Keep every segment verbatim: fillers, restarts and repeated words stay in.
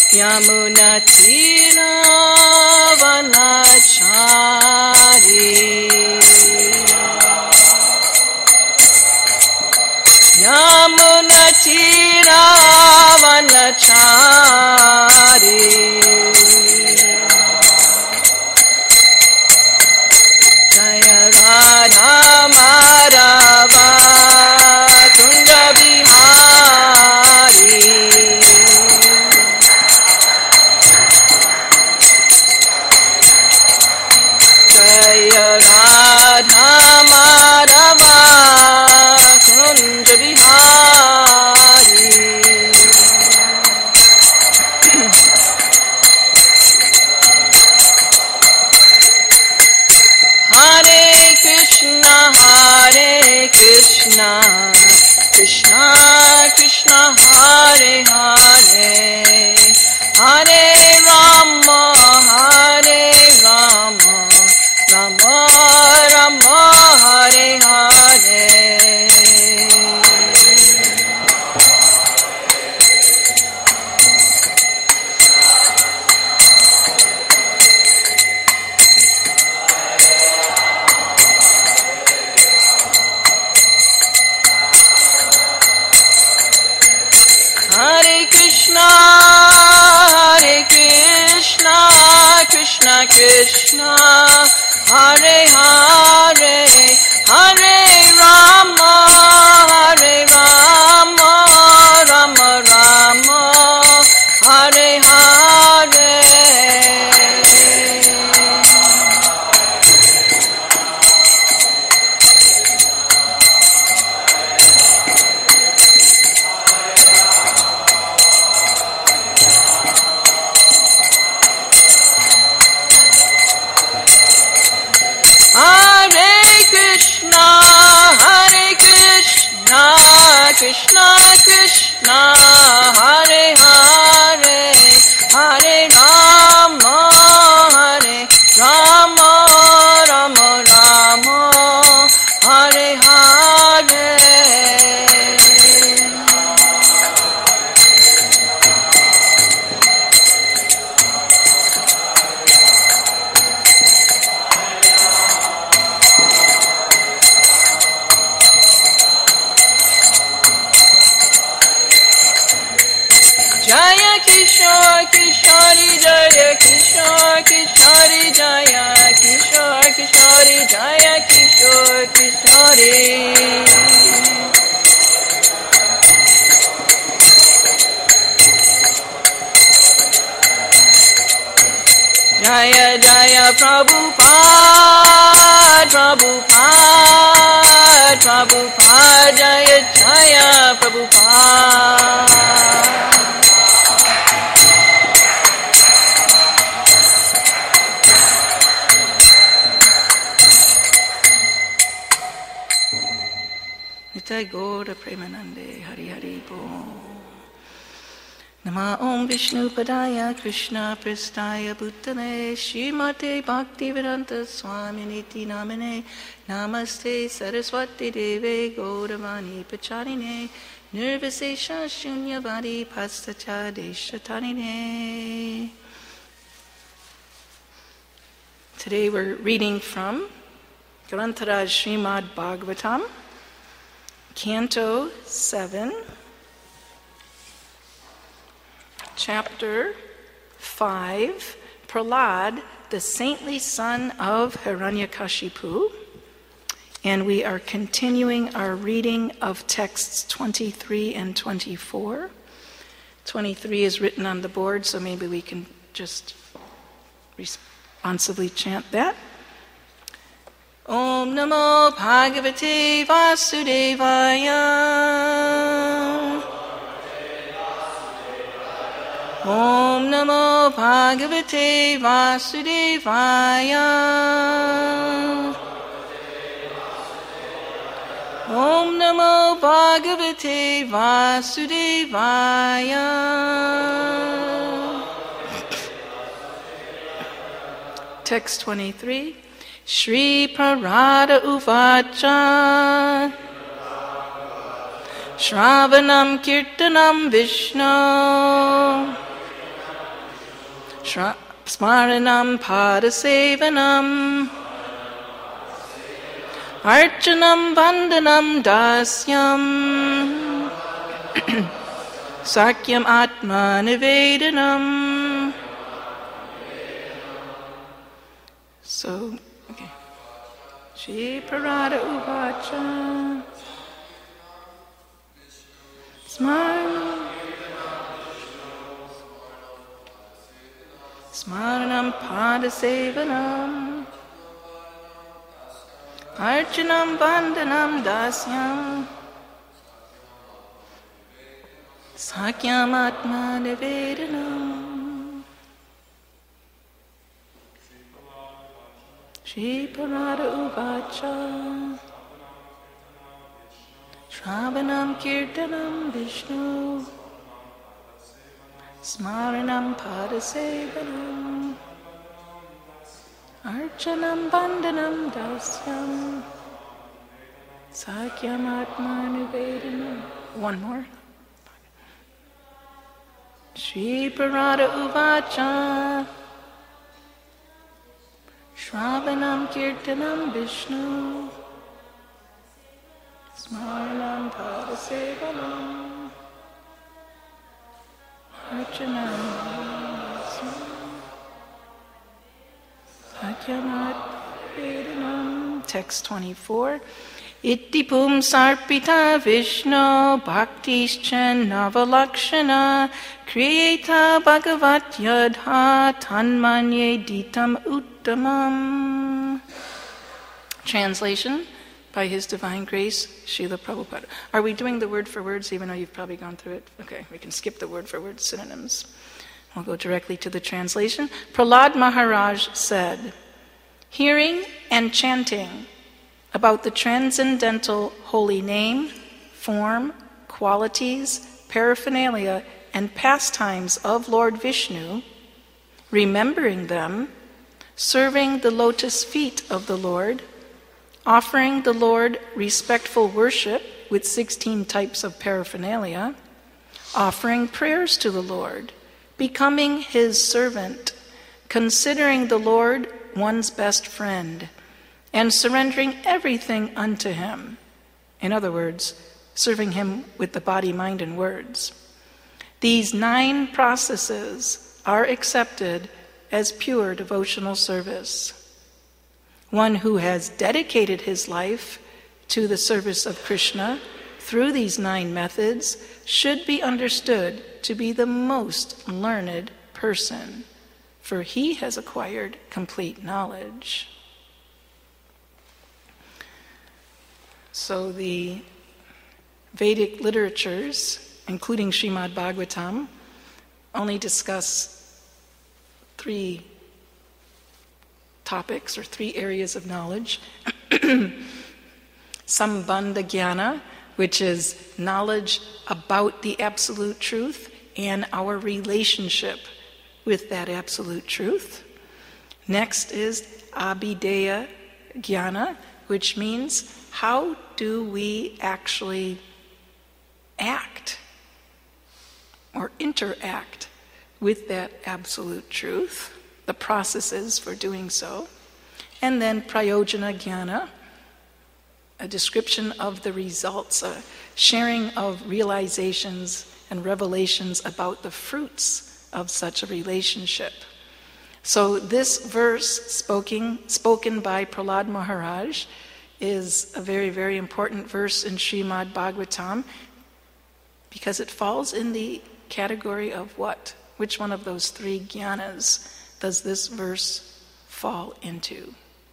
Yamunatiravanachari Yamunatiravanachari Jaya Radha Madhava Kunja Bihari Jaya Radha Madhava Kunja Bihari Hare Krishna Hare Krishna Krishna Krishna Hare Hare Hare Rama Hare Rama Rama Rama Hare Hare Hare Krishna, Hare Krishna, Krishna Krishna, Hare Hare, Hare Rama, Hare Rama, Rama Rama, Hare Hare. Hare Krishna, Hare Krishna, Krishna Krishna, Hare Hare, Hare Rama, Hare Rama, Rama Rama, Hare Hare. Jaya Kishore Kishori Jaya Kishore Kishori Jaya Kishore Kishori Jaya Kishore Kishori Jaya Jaya Prabhupada Prabhupada Prabhupada Jaya Jaya Prabhupada Nitai Gaura Premanande Hari Hari Bo Nama Om Vishnu Padaya Krishna Pristaya Bhutale Srimate Bhaktivedanta Swami Niti Namane Namaste Saraswati Deve Gauravani Pacharine Nirvisesha Shunyavadi Pastacha Deshatanine. Today we're reading from Grantaraj Srimad Bhagavatam, Canto seven, Chapter five, Prahlad, the saintly son of Hiranyakashipu. And we are continuing our reading of texts twenty-three and twenty-four. twenty-three is written on the board, so maybe we can just responsibly chant that. Om Namo Bhagavate Vasudevaya. Om Namo Bhagavate Vasudevaya. Om Namo Bhagavate Vasudevaya. Text twenty-three. Shri Parada Uvacha Shravanam Kirtanam Vishnu Shra- Smaranam Padasevanam Archanam Vandanam Dasyam Sakyam Atma Nivedanam. So, okay. Shri Parada Uvacha Smaranam Smaranam Padasevanam Archanam Vandanam Dasyam Sakyam Atma Nivedanam. Shri Parada Uvacha Shravanam Kirtanam Vishnu Smaranam Padasevanam Archanam Vandanam Dasyam Sakyam Atma Nivedanam. One more. Shri Parada Uvacha Shravanam Kirtanam Vishnu Smaranam Padasevanam Archanam Sakyamat Vedanam. Text twenty-four. Ittipum sarpita Vishnu bhaktischan navalakshana kriyeta bhagavat yadha tanmanye ditam uttamam. Translation by His Divine Grace, Srila Prabhupada. Are we doing the word for words, even though you've probably gone through it? Okay, we can skip the word for word synonyms. We'll go directly to the translation. Prahlad Maharaj said, hearing and chanting about the transcendental holy name, form, qualities, paraphernalia, and pastimes of Lord Vishnu, remembering them, serving the lotus feet of the Lord, offering the Lord respectful worship with sixteen types of paraphernalia, offering prayers to the Lord, becoming His servant, considering the Lord one's best friend, and surrendering everything unto Him. In other words, serving Him with the body, mind, and words. These nine processes are accepted as pure devotional service. One who has dedicated his life to the service of Krishna through these nine methods should be understood to be the most learned person, for he has acquired complete knowledge. So the Vedic literatures, including Srimad Bhagavatam, only discuss three topics or three areas of knowledge. Sambandha Jnana, which is knowledge about the absolute truth and our relationship with that absolute truth. Next is Abhideya Jnana, which means how do we actually act or interact with that absolute truth, the processes for doing so. And then Prayojana Jnana, a description of the results, a sharing of realizations and revelations about the fruits of such a relationship. So this verse spoken, spoken by Prahlad Maharaj is a very, very important verse in Srimad Bhagavatam because it falls in the category of what? Which one of those three jnanas does this verse fall into?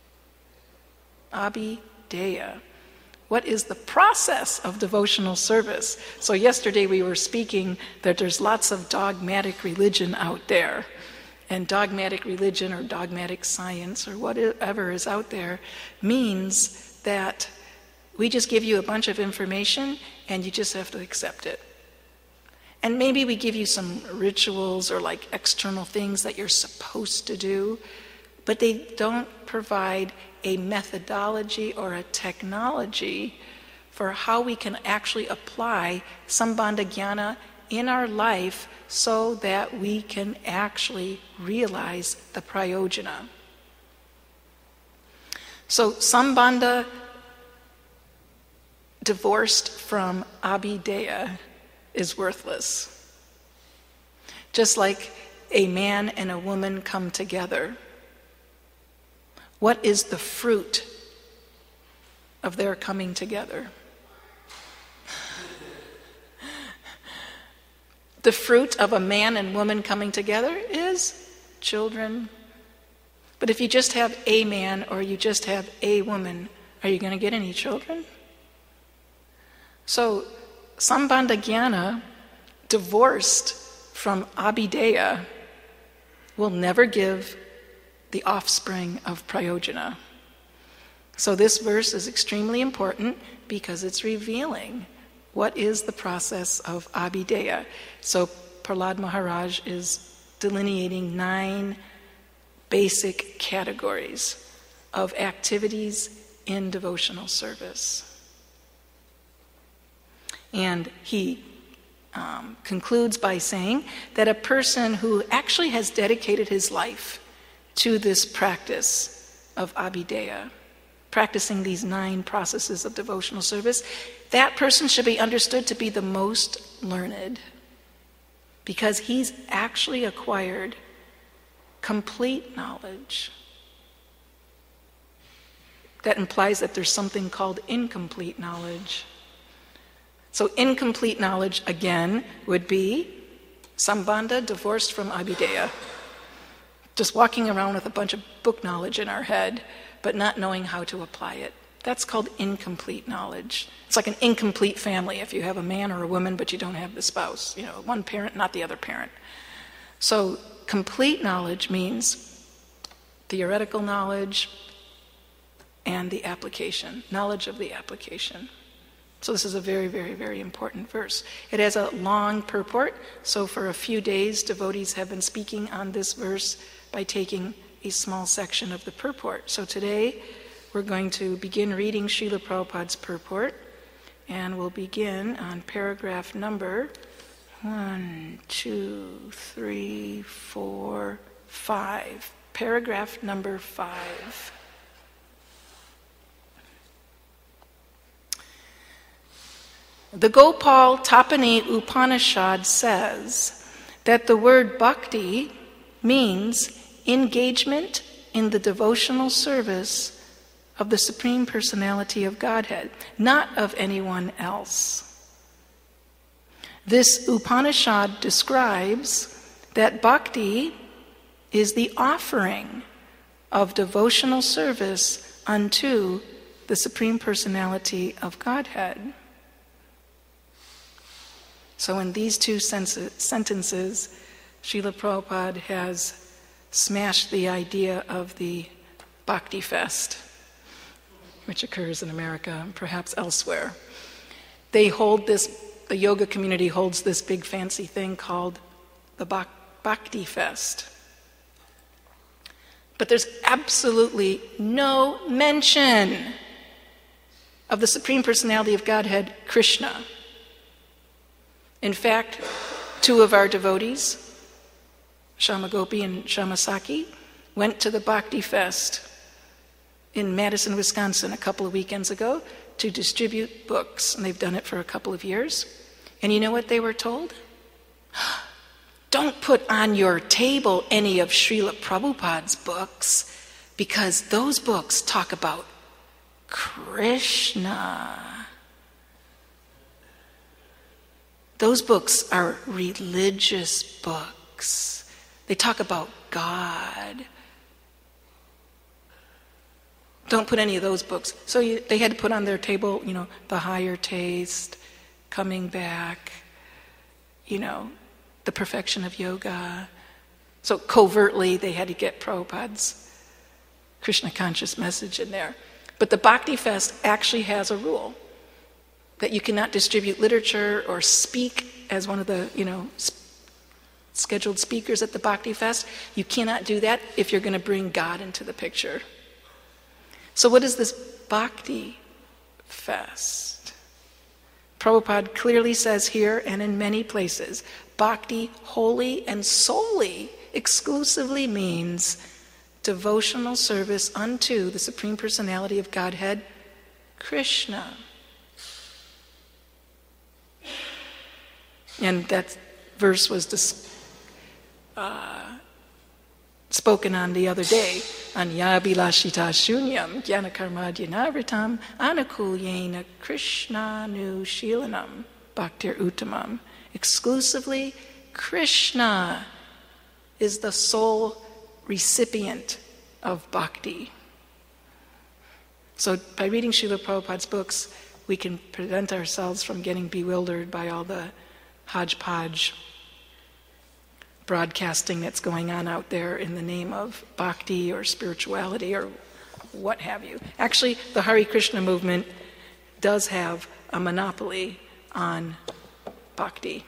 Abhideya. What is the process of devotional service? So yesterday we were speaking that there's lots of dogmatic religion out there. And dogmatic religion or dogmatic science or whatever is out there means that we just give you a bunch of information and you just have to accept it. And maybe we give you some rituals or like external things that you're supposed to do, but they don't provide a methodology or a technology for how we can actually apply Sambandha Jnana in our life so that we can actually realize the prayojana. So Sambandha divorced from Abhideya is worthless. Just like a man and a woman come together, what is the fruit of their coming together? The fruit of a man and woman coming together is children. But if you just have a man or you just have a woman, are you going to get any children? So, Sambandha Jnana, divorced from Abhideya, will never give the offspring of prayojana. So this verse is extremely important because it's revealing what is the process of Abhideya. So Prahlad Maharaj is delineating nine basic categories of activities in devotional service. And he um, concludes by saying that a person who actually has dedicated his life to this practice of Abhideya, practicing these nine processes of devotional service, that person should be understood to be the most learned because he's actually acquired complete knowledge. That implies that there's something called incomplete knowledge. So incomplete knowledge, again, would be Sambandha divorced from Abhideya. Just walking around with a bunch of book knowledge in our head, but not knowing how to apply it. That's called incomplete knowledge. It's like an incomplete family if you have a man or a woman, but you don't have the spouse. You know, one parent, not the other parent. So complete knowledge means theoretical knowledge and the application, knowledge of the application. So this is a very, very, very important verse. It has a long purport, so for a few days, devotees have been speaking on this verse by taking a small section of the purport. So today, we're going to begin reading Srila Prabhupada's purport, and we'll begin on paragraph number one, two, three, four, five. Paragraph number five. The Gopal Tapani Upanishad says that the word bhakti means engagement in the devotional service of the Supreme Personality of Godhead, not of anyone else. This Upanishad describes that bhakti is the offering of devotional service unto the Supreme Personality of Godhead. So in these two sentences, Srila Prabhupada has smashed the idea of the Bhakti Fest, which occurs in America and perhaps elsewhere. They hold this, the yoga community holds this big fancy thing called the Bhakti Fest. But there's absolutely no mention of the Supreme Personality of Godhead, Krishna. In fact, two of our devotees, Shamagopi and Shamasaki, went to the Bhakti Fest in Madison, Wisconsin a couple of weekends ago to distribute books, and they've done it for a couple of years. And you know what they were told? Don't put on your table any of Srila Prabhupada's books because those books talk about Krishna. Those books are religious books. They talk about God. Don't put any of those books. So you, they had to put on their table, you know, The Higher Taste, Coming Back, you know, The Perfection of Yoga. So covertly they had to get Prabhupada's Krishna conscious message in there. But the Bhakti Fest actually has a rule that you cannot distribute literature or speak as one of the, you know, sp- scheduled speakers at the Bhakti Fest. You cannot do that if you're going to bring God into the picture. So what is this Bhakti Fest? Prabhupada clearly says here and in many places, bhakti wholly and solely, exclusively means devotional service unto the Supreme Personality of Godhead, Krishna. And that verse was dis- uh, spoken on the other day. Anyabilashita shunyam jnanakarmadyanavritam anukulyena krishnanu shilanam bhaktir uttamam. Exclusively, Krishna is the sole recipient of bhakti. So by reading Srila Prabhupada's books, we can prevent ourselves from getting bewildered by all the hodgepodge broadcasting that's going on out there in the name of bhakti or spirituality or what have you. Actually, the Hare Krishna movement does have a monopoly on bhakti.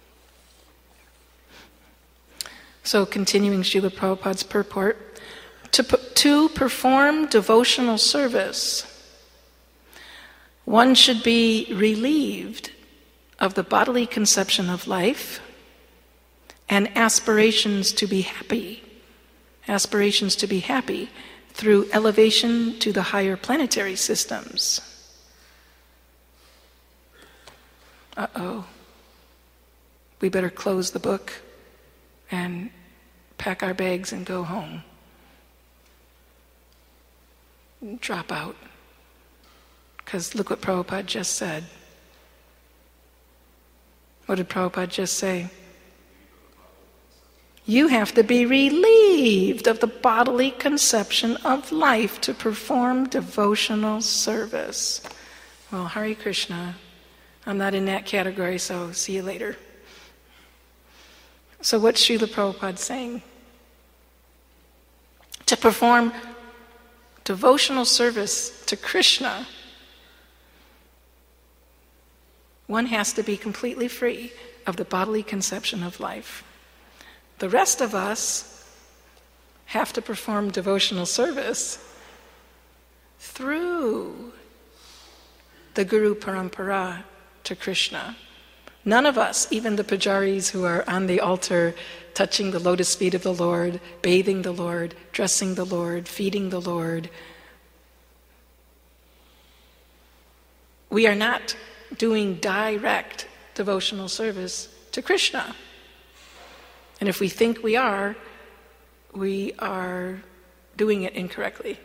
So continuing Srila Prabhupada's purport, to, to perform devotional service, one should be relieved of the bodily conception of life and aspirations to be happy, aspirations to be happy through elevation to the higher planetary systems. Uh-oh. We better close the book and pack our bags and go home. Drop out. Because look what Prabhupada just said. What did Prabhupada just say? You have to be relieved of the bodily conception of life to perform devotional service. Well, Hare Krishna. I'm not in that category, so see you later. So what's Srila Prabhupada saying? To perform devotional service to Krishna, one has to be completely free of the bodily conception of life. The rest of us have to perform devotional service through the Guru Parampara to Krishna. None of us, even the pujaris who are on the altar, touching the lotus feet of the Lord, bathing the Lord, dressing the Lord, feeding the Lord, we are not doing direct devotional service to Krishna. And if we think we are, we are doing it incorrectly.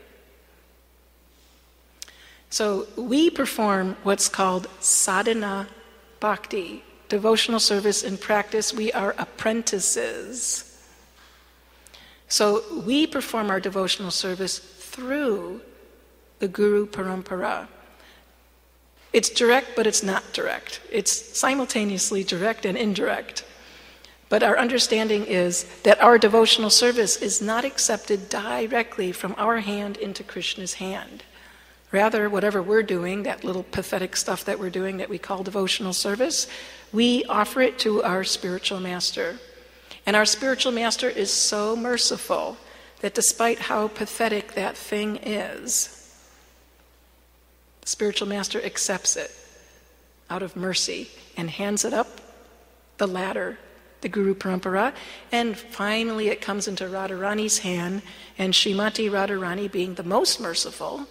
So we perform what's called sadhana bhakti, devotional service in practice. We are apprentices. So we perform our devotional service through the Guru Parampara. It's direct, but it's not direct. It's simultaneously direct and indirect. But our understanding is that our devotional service is not accepted directly from our hand into Krishna's hand. Rather, whatever we're doing, that little pathetic stuff that we're doing that we call devotional service, we offer it to our spiritual master. And our spiritual master is so merciful that despite how pathetic that thing is, the spiritual master accepts it out of mercy and hands it up the ladder, the Guru Parampara, and finally it comes into Radharani's hand, and Srimati Radharani, being the most merciful,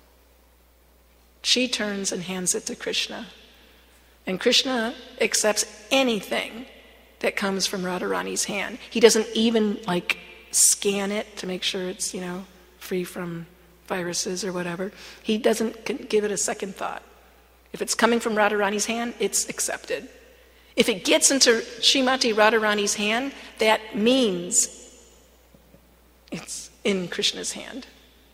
she turns and hands it to Krishna. And Krishna accepts anything that comes from Radharani's hand. He doesn't even like scan it to make sure it's, you know, free from viruses or whatever. He doesn't give it a second thought. If it's coming from Radharani's hand, it's accepted. If it gets into Srimati Radharani's hand, that means it's in Krishna's hand.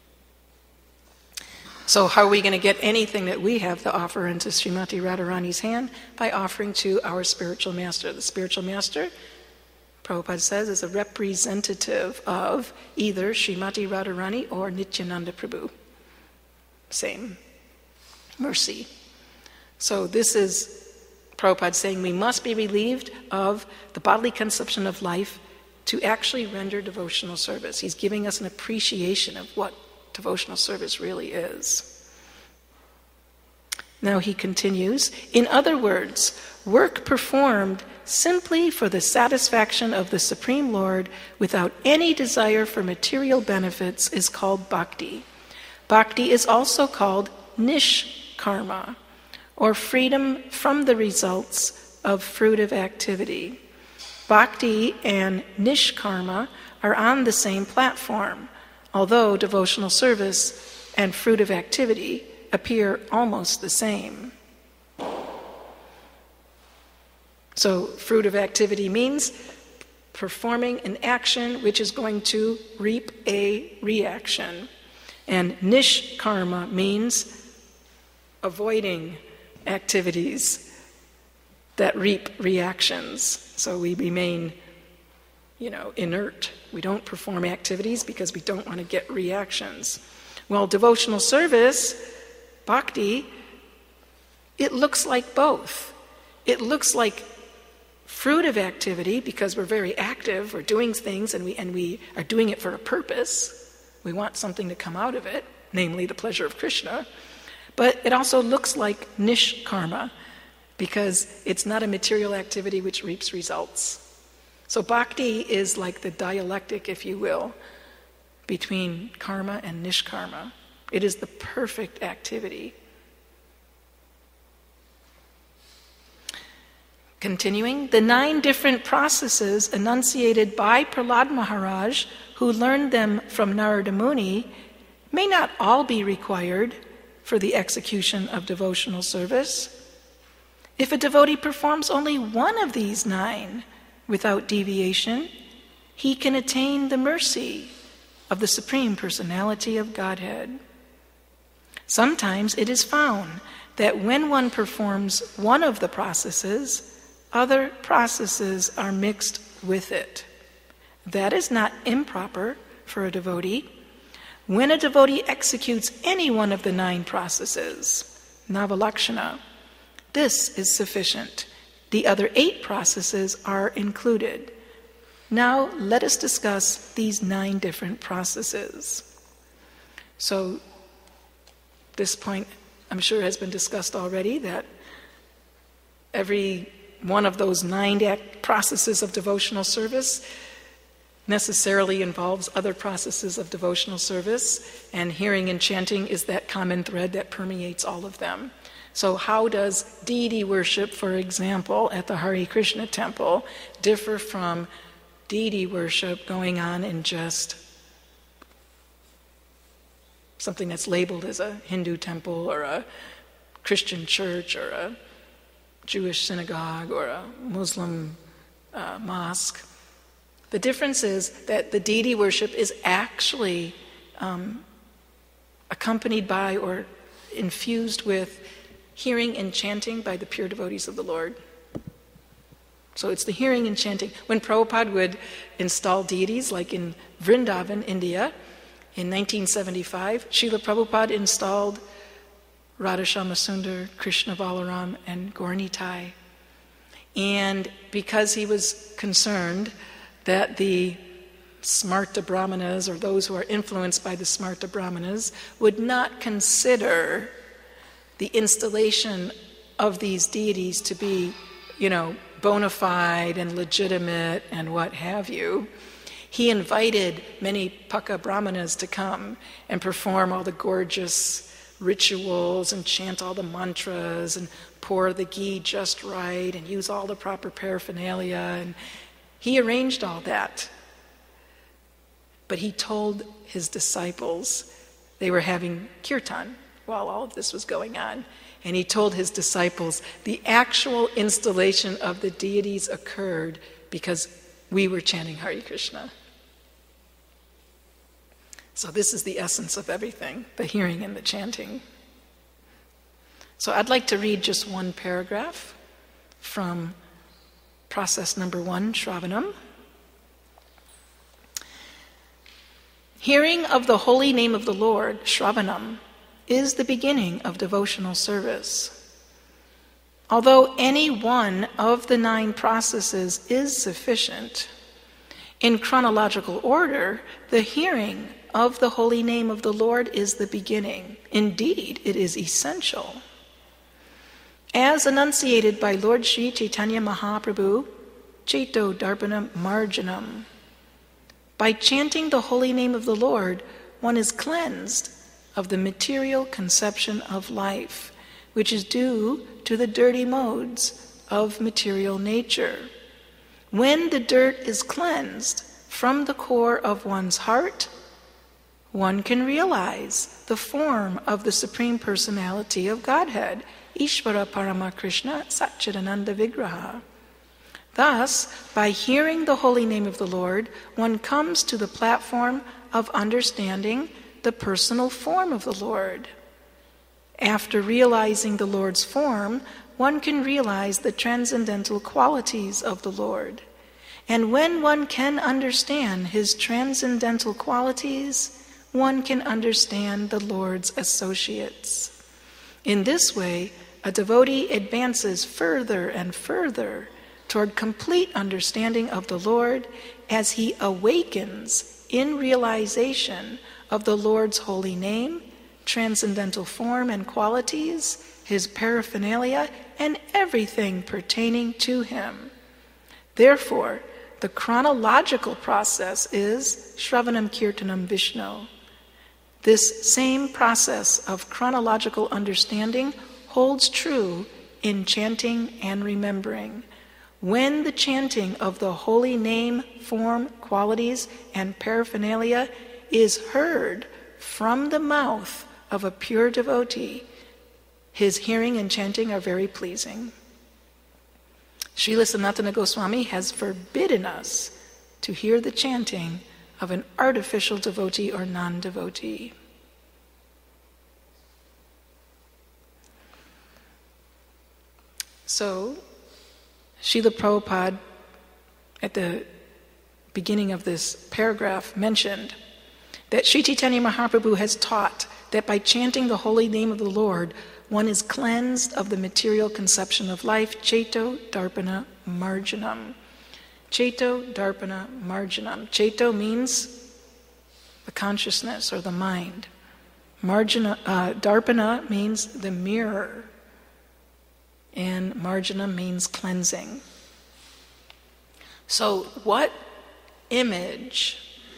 So how are we going to get anything that we have to offer into Srimati Radharani's hand? By offering to our spiritual master. The spiritual master, Prabhupada says, is a representative of either Srimati Radharani or Nityananda Prabhu. Same mercy. So this is Prabhupada saying we must be relieved of the bodily conception of life to actually render devotional service. He's giving us an appreciation of what devotional service really is. Now he continues, in other words, work performed simply for the satisfaction of the Supreme Lord without any desire for material benefits is called bhakti. Bhakti is also called nishkarma, or freedom from the results of fruitive activity. Bhakti and nishkarma are on the same platform, although devotional service and fruitive activity appear almost the same. So, fruitive activity means performing an action which is going to reap a reaction. And nishkarma means avoiding activities that reap reactions. So we remain, you know, inert. We don't perform activities because we don't want to get reactions. Well, devotional service, bhakti, it looks like both. It looks like fruitive activity because we're very active, we're doing things, and we and we are doing it for a purpose. We want something to come out of it, namely the pleasure of Krishna. But it also looks like nishkarma because it's not a material activity which reaps results. So bhakti is like the dialectic, if you will, between karma and nishkarma. It is the perfect activity. Continuing, the nine different processes enunciated by Prahlad Maharaj, who learned them from Narada Muni, may not all be required for the execution of devotional service. If a devotee performs only one of these nine without deviation, he can attain the mercy of the Supreme Personality of Godhead. Sometimes it is found that when one performs one of the processes, other processes are mixed with it. That is not improper for a devotee. When a devotee executes any one of the nine processes, navalakshana, this is sufficient. The other eight processes are included. Now let us discuss these nine different processes. So this point, I'm sure, has been discussed already, that every one of those nine processes of devotional service necessarily involves other processes of devotional service, and hearing and chanting is that common thread that permeates all of them. So how does deity worship, for example, at the Hare Krishna temple differ from deity worship going on in just something that's labeled as a Hindu temple or a Christian church or a Jewish synagogue or a Muslim uh, mosque? The difference is that the deity worship is actually um, accompanied by or infused with hearing and chanting by the pure devotees of the Lord. So it's the hearing and chanting. When Prabhupada would install deities, like in Vrindavan, India, in nineteen seventy-five, Srila Prabhupada installed Radhashama Sundar, Krishna Balaram, and Gaura-Nitai. And because he was concerned that the Smarta Brahmanas, or those who are influenced by the Smarta Brahmanas, would not consider the installation of these deities to be, you know, bona fide and legitimate and what have you, he invited many Paka Brahmanas to come and perform all the gorgeous rituals and chant all the mantras and pour the ghee just right and use all the proper paraphernalia. And he arranged all that. But he told his disciples, they were having kirtan while all of this was going on, and he told his disciples the actual installation of the deities occurred because we were chanting Hare Krishna. So this is the essence of everything, the hearing and the chanting. So I'd like to read just one paragraph from process number one, Shravanam. Hearing of the holy name of the Lord, Shravanam, is the beginning of devotional service. Although any one of the nine processes is sufficient, in chronological order, the hearing of the holy name of the Lord is the beginning. Indeed, it is essential. As enunciated by Lord Sri Chaitanya Mahaprabhu, Chaito Darpana Marjanam. By chanting the holy name of the Lord, one is cleansed of the material conception of life, which is due to the dirty modes of material nature. When the dirt is cleansed from the core of one's heart, one can realize the form of the Supreme Personality of Godhead, Ishvara Paramakrishna Satchidananda Vigraha. Thus, by hearing the holy name of the Lord, one comes to the platform of understanding the personal form of the Lord. After realizing the Lord's form, one can realize the transcendental qualities of the Lord. And when one can understand his transcendental qualities, one can understand the Lord's associates. In this way, a devotee advances further and further toward complete understanding of the Lord as he awakens in realization of the Lord's holy name, transcendental form and qualities, his paraphernalia, and everything pertaining to him. Therefore, the chronological process is Shravanam Kirtanam Vishnu. This same process of chronological understanding holds true in chanting and remembering. When the chanting of the holy name, form, qualities, and paraphernalia is heard from the mouth of a pure devotee, his hearing and chanting are very pleasing. Srila Sanatana Goswami has forbidden us to hear the chanting of an artificial devotee or non-devotee. So, Srila Prabhupada, at the beginning of this paragraph, mentioned that Sri Chaitanya Mahaprabhu has taught that by chanting the holy name of the Lord, one is cleansed of the material conception of life, Chaito Darpana Marjanam. Chaito Darpana Marjanam. Chaito means the consciousness or the mind. Marjana, uh, Darpana means the mirror. And Marjana means cleansing. So what image,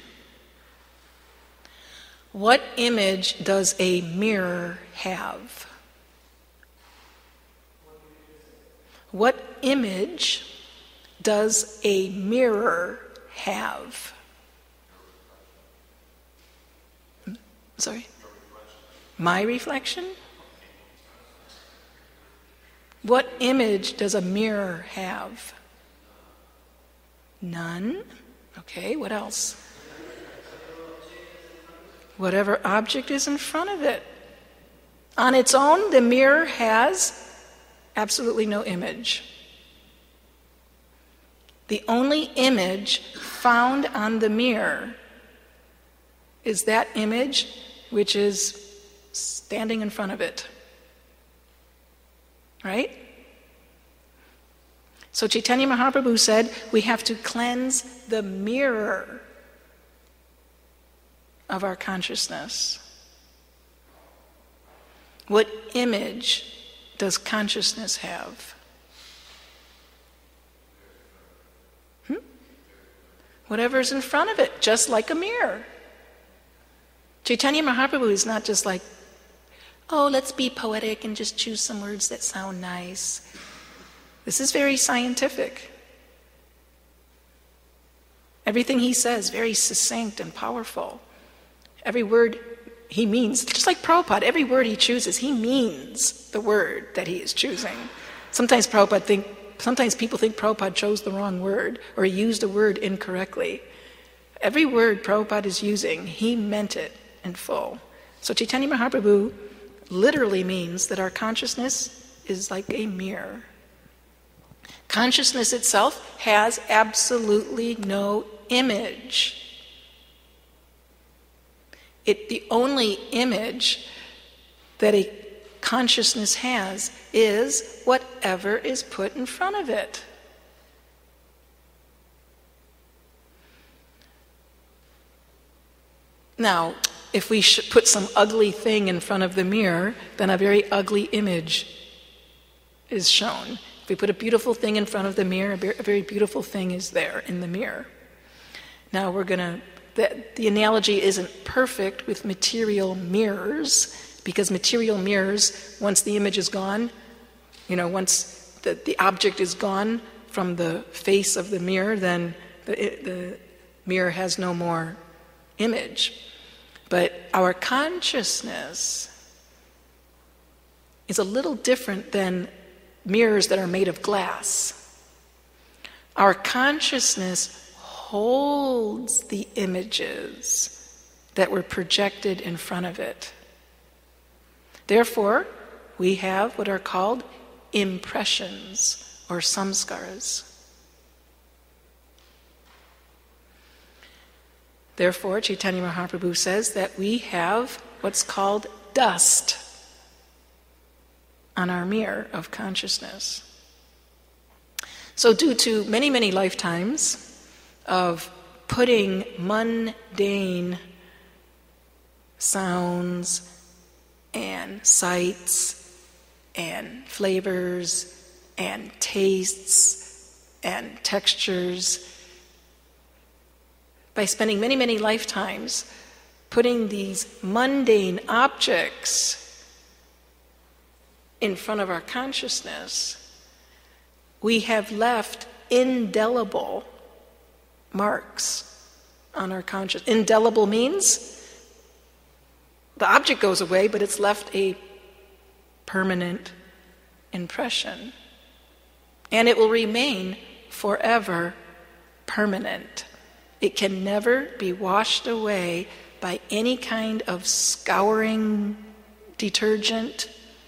what image does a mirror have? What image does a mirror have? Sorry? My reflection? What image does a mirror have? None. Okay, what else? Whatever object is in front of it. On its own, the mirror has absolutely no image. The only image found on the mirror is that image which is standing in front of it. Right? So Chaitanya Mahaprabhu said we have to cleanse the mirror of our consciousness. What image does consciousness have? Hmm? Whatever's in front of it, just like a mirror. Chaitanya Mahaprabhu is not just like, oh, let's be poetic and just choose some words that sound nice. This is very scientific. Everything he says, very succinct and powerful. Every word he means, just like Prabhupada, every word he chooses, he means the word that he is choosing. Sometimes Prabhupada think, sometimes people think Prabhupada chose the wrong word or he used a word incorrectly. Every word Prabhupada is using, he meant it in full. So Chaitanya Mahaprabhu literally means that our consciousness is like a mirror. Consciousness itself has absolutely no image. It, the only image that a consciousness has is whatever is put in front of it. Now, if we should put some ugly thing in front of the mirror, then a very ugly image is shown. If we put a beautiful thing in front of the mirror, a very beautiful thing is there in the mirror. Now we're going to, the, the analogy isn't perfect with material mirrors, because material mirrors, once the image is gone, you know, once the, the object is gone from the face of the mirror, then the, the mirror has no more image. But our consciousness is a little different than mirrors that are made of glass. Our consciousness holds the images that were projected in front of it. Therefore, we have what are called impressions or samskaras. Therefore, Chaitanya Mahaprabhu says that we have what's called dust on our mirror of consciousness. So due to many, many lifetimes of putting mundane sounds and sights and flavors and tastes and textures, by spending many, many lifetimes putting these mundane objects in front of our consciousness, we have left indelible marks on our consciousness. Indelible means the object goes away, but it's left a permanent impression. And it will remain forever permanent. It can never be washed away by any kind of scouring detergent.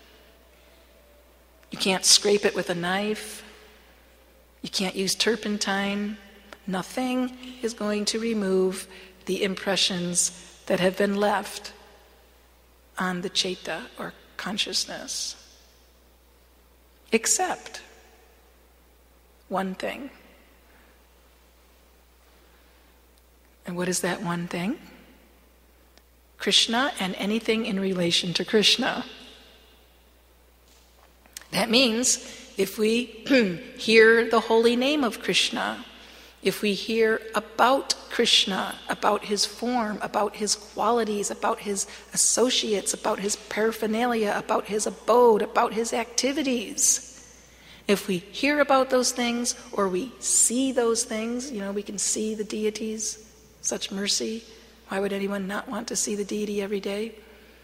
You can't scrape it with a knife. You can't use turpentine. Nothing is going to remove the impressions that have been left on the chaita or consciousness. Except one thing. And what is that one thing? Krishna and anything in relation to Krishna. That means if we hear the holy name of Krishna, if we hear about Krishna, about his form, about his qualities, about his associates, about his paraphernalia, about his abode, about his activities, if we hear about those things or we see those things, you know, we can see the deities, such mercy. Why would anyone not want to see the deity every day?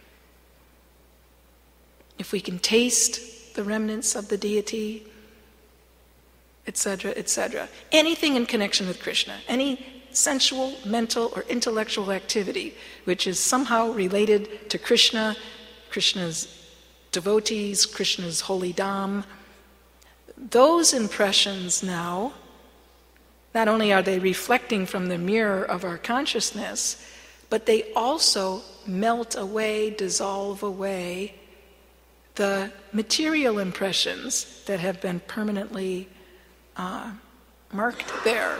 If we can taste the remnants of the deity, et cetera, et cetera. Anything in connection with Krishna, any sensual, mental, or intellectual activity which is somehow related to Krishna, Krishna's devotees, Krishna's holy dham, those impressions now, not only are they reflecting from the mirror of our consciousness, but they also melt away, dissolve away the material impressions that have been permanently uh, marked there.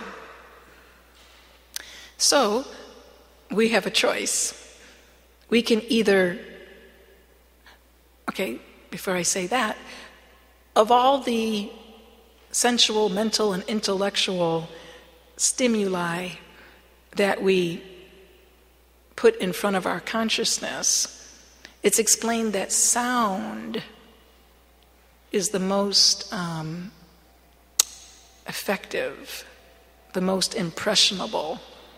So, we have a choice. We can either, okay, before I say that, of all the sensual, mental, and intellectual stimuli that we put in front of our consciousness, it's explained that sound is the most um, effective, the most impressionable.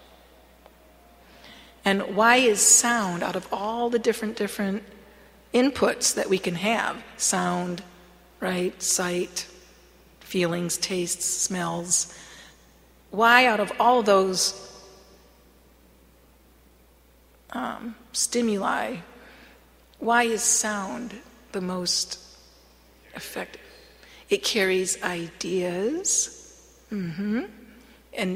And why is sound, out of all the different different inputs that we can have, sound, right, sight, feelings, tastes, smells, why out of all those um, stimuli, why is sound the most effective? It carries ideas, mm-hmm. and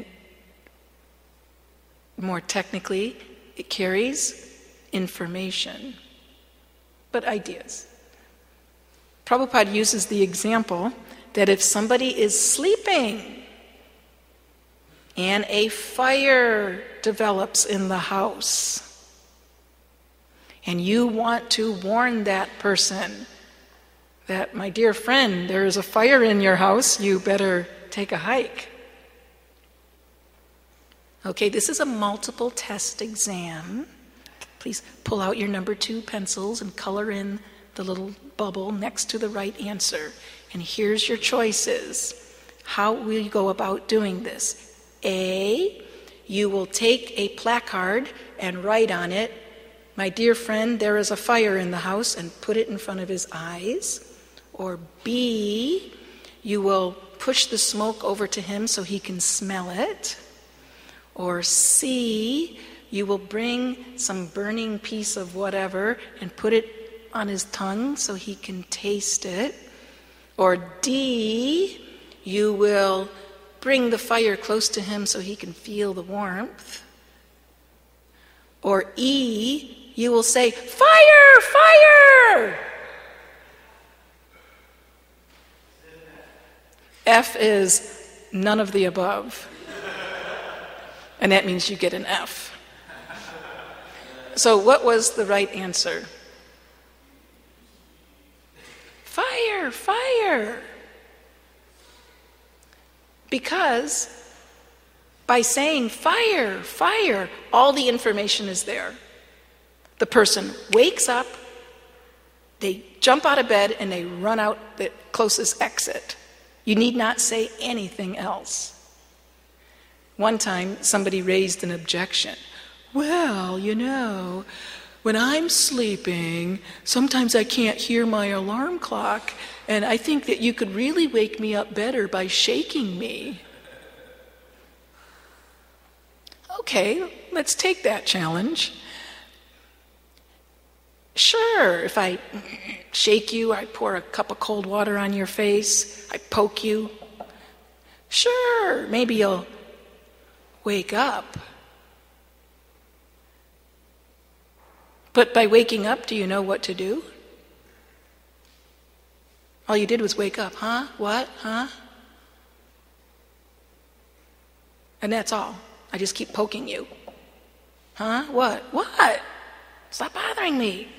more technically, it carries information, but ideas. Prabhupada uses the example that if somebody is sleeping and a fire develops in the house, and you want to warn that person that, my dear friend, there is a fire in your house, you better take a hike. Okay, this is a multiple test exam. Please pull out your number two pencils and color in the little bubble next to the right answer. And here's your choices. How will you go about doing this? A, you will take a placard and write on it, "My dear friend, there is a fire in the house," and put it in front of his eyes. Or B, you will push the smoke over to him so he can smell it. Or C, you will bring some burning piece of whatever and put it on his tongue so he can taste it. Or D, you will bring the fire close to him so he can feel the warmth. Or E, you will say, "Fire! Fire!" F is none of the above. And that means you get an F. So what was the right answer? Fire, fire. Because by saying fire, fire, all the information is there. The person wakes up, they jump out of bed, and they run out the closest exit. You need not say anything else. One time, somebody raised an objection. "Well, you know, when I'm sleeping, sometimes I can't hear my alarm clock, and I think that you could really wake me up better by shaking me." Okay, let's take that challenge. Sure, if I shake you, I pour a cup of cold water on your face, I poke you. Sure, maybe you'll wake up. But by waking up, do you know what to do? All you did was wake up. Huh? What? Huh? And that's all. I just keep poking you. Huh? What? What? Stop bothering me.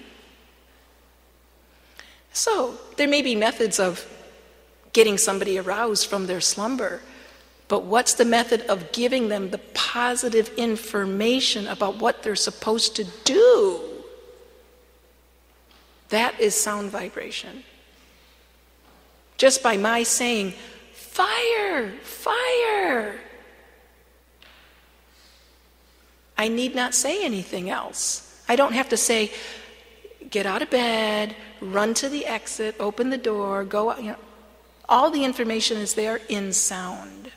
So, there may be methods of getting somebody aroused from their slumber, but what's the method of giving them the positive information about what they're supposed to do? That is sound vibration. Just by my saying, "Fire, fire," I need not say anything else. I don't have to say, "Get out of bed, run to the exit, open the door, go out." You know, all the information is there in sound.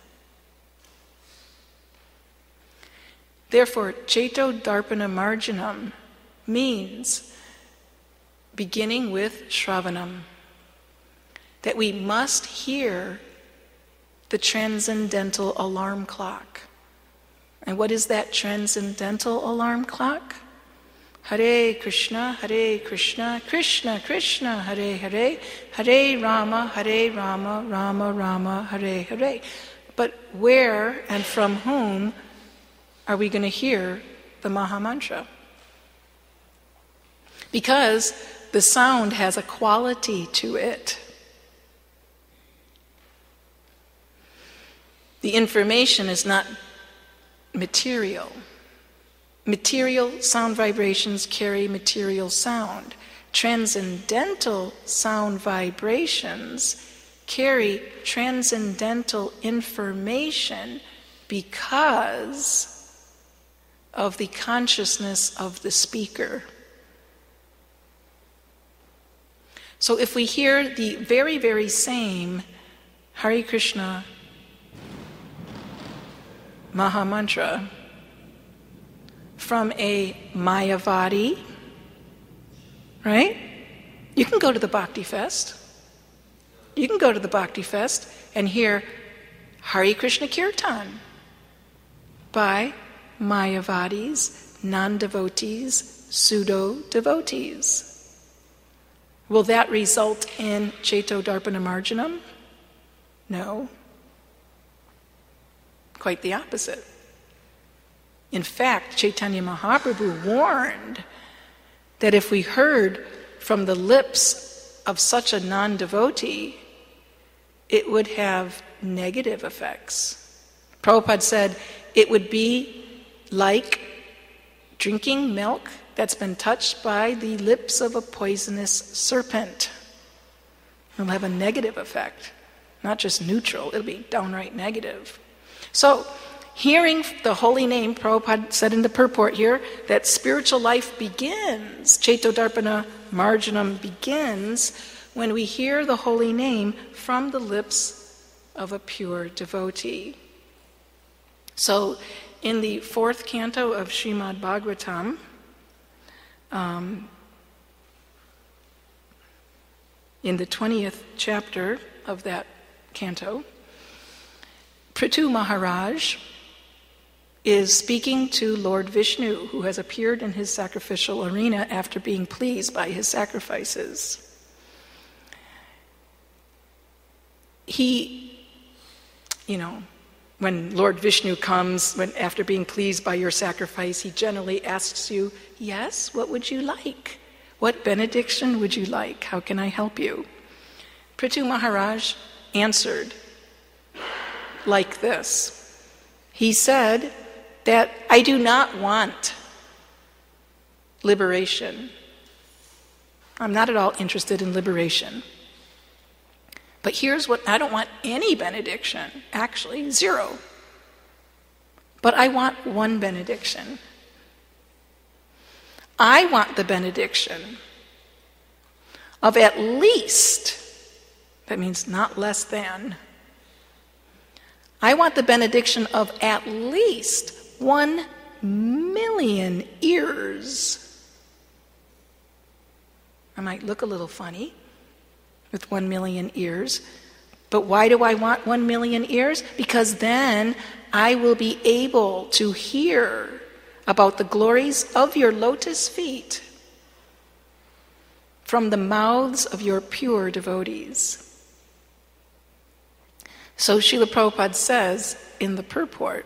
Therefore, Ceto Darpana Marjanam means beginning with Shravanam, that we must hear the transcendental alarm clock. And what is that transcendental alarm clock? Hare Krishna, Hare Krishna, Krishna Krishna, Hare Hare, Hare Rama, Hare Rama, Rama Rama, Hare Hare. But where and from whom are we going to hear the Maha Mantra? Because the sound has a quality to it. The information is not material. Material sound vibrations carry material sound. Transcendental sound vibrations carry transcendental information because of the consciousness of the speaker. So if we hear the very, very same Hare Krishna Maha Mantra from a Mayavadi, right? You can go to the Bhakti Fest. You can go to the Bhakti Fest and hear Hare Krishna Kirtan by Mayavadis, non-devotees, pseudo-devotees. Will that result in Ceto Darpana Marjanam? No. Quite the opposite. In fact, Chaitanya Mahaprabhu warned that if we heard from the lips of such a non-devotee, it would have negative effects. Prabhupada said it would be like drinking milk that's been touched by the lips of a poisonous serpent. It'll have a negative effect, not just neutral, it'll be downright negative. So, hearing the holy name, Prabhupada said in the purport here, that spiritual life begins, Chaitodarpana Marjanam begins, when we hear the holy name from the lips of a pure devotee. So, in the fourth canto of Srimad Bhagavatam, um, in the twentieth chapter of that canto, Prithu Maharaj is speaking to Lord Vishnu, who has appeared in his sacrificial arena after being pleased by his sacrifices. He, you know, when Lord Vishnu comes, when after being pleased by your sacrifice, he generally asks you, yes, what would you like? What benediction would you like? How can I help you? Prithu Maharaj answered like this. He said that I do not want liberation. I'm not at all interested in liberation. But here's what, I don't want any benediction, actually, zero. But I want one benediction. I want the benediction of at least, that means not less than, I want the benediction of at least one million ears. I might look a little funny with one million ears. But why do I want one million ears? Because then I will be able to hear about the glories of your lotus feet from the mouths of your pure devotees. So Srila Prabhupada says in the purport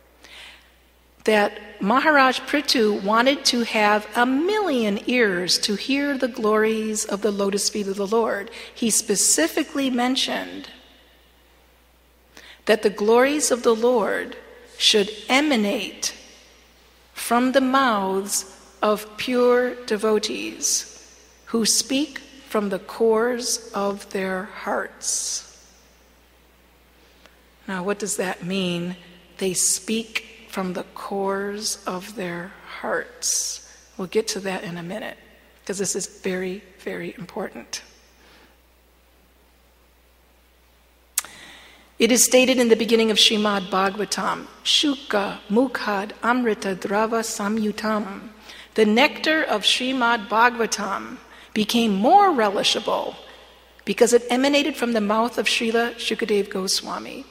that Maharaj Prithu wanted to have a million ears to hear the glories of the lotus feet of the Lord. He specifically mentioned that the glories of the Lord should emanate from the mouths of pure devotees who speak from the cores of their hearts. Now, what does that mean? They speak from the cores of their hearts. We'll get to that in a minute, because this is very, very important. It is stated in the beginning of Srimad Bhagavatam, Shuka Mukhad Amrita Drava Samyutam. The nectar of Srimad Bhagavatam became more relishable because it emanated from the mouth of Srila Shukadev Goswami.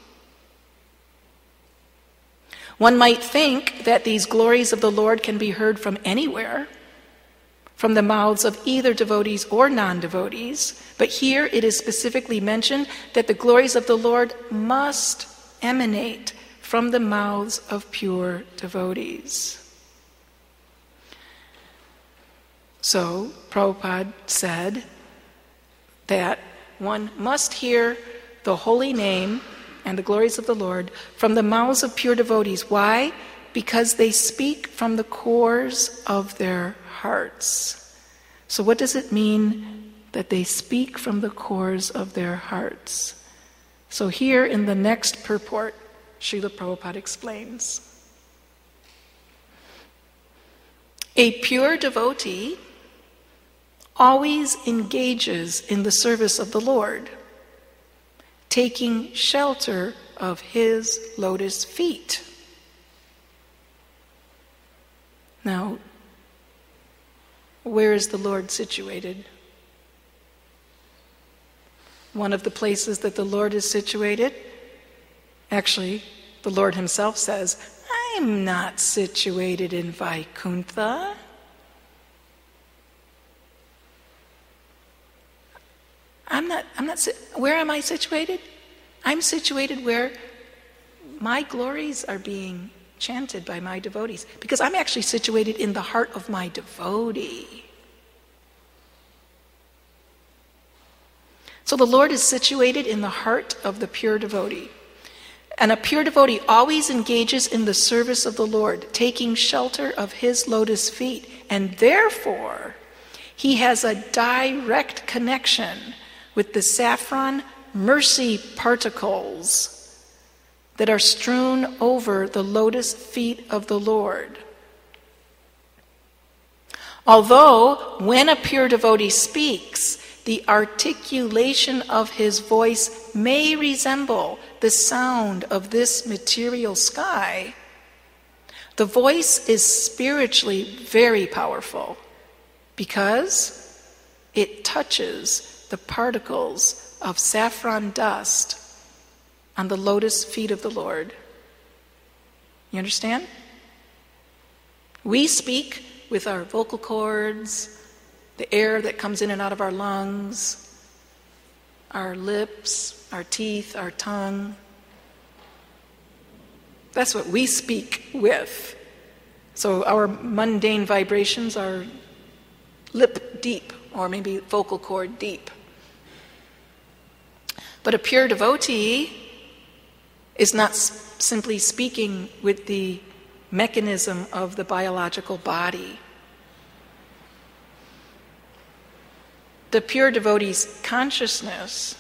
One might think that these glories of the Lord can be heard from anywhere, from the mouths of either devotees or non-devotees, but here it is specifically mentioned that the glories of the Lord must emanate from the mouths of pure devotees. So, Prabhupada said that one must hear the holy name and the glories of the Lord from the mouths of pure devotees. Why? Because they speak from the cores of their hearts. So what does it mean that they speak from the cores of their hearts? So here in the next purport, Srila Prabhupada explains. A pure devotee always engages in the service of the Lord, taking shelter of his lotus feet. Now, where is the Lord situated? One of the places that the Lord is situated, actually, the Lord himself says, I'm not situated in Vaikuntha. I'm not, I'm not, where am I situated? I'm situated where my glories are being chanted by my devotees, because I'm actually situated in the heart of my devotee. So the Lord is situated in the heart of the pure devotee. And a pure devotee always engages in the service of the Lord, taking shelter of his lotus feet. And therefore, he has a direct connection with the saffron mercy particles that are strewn over the lotus feet of the Lord. Although, when a pure devotee speaks, the articulation of his voice may resemble the sound of this material sky, the voice is spiritually very powerful because it touches the particles of saffron dust on the lotus feet of the Lord. You understand? We speak with our vocal cords, the air that comes in and out of our lungs, our lips, our teeth, our tongue. That's what we speak with. So our mundane vibrations are lip deep, or maybe vocal cord deep. But a pure devotee is not s- simply speaking with the mechanism of the biological body. The pure devotee's consciousness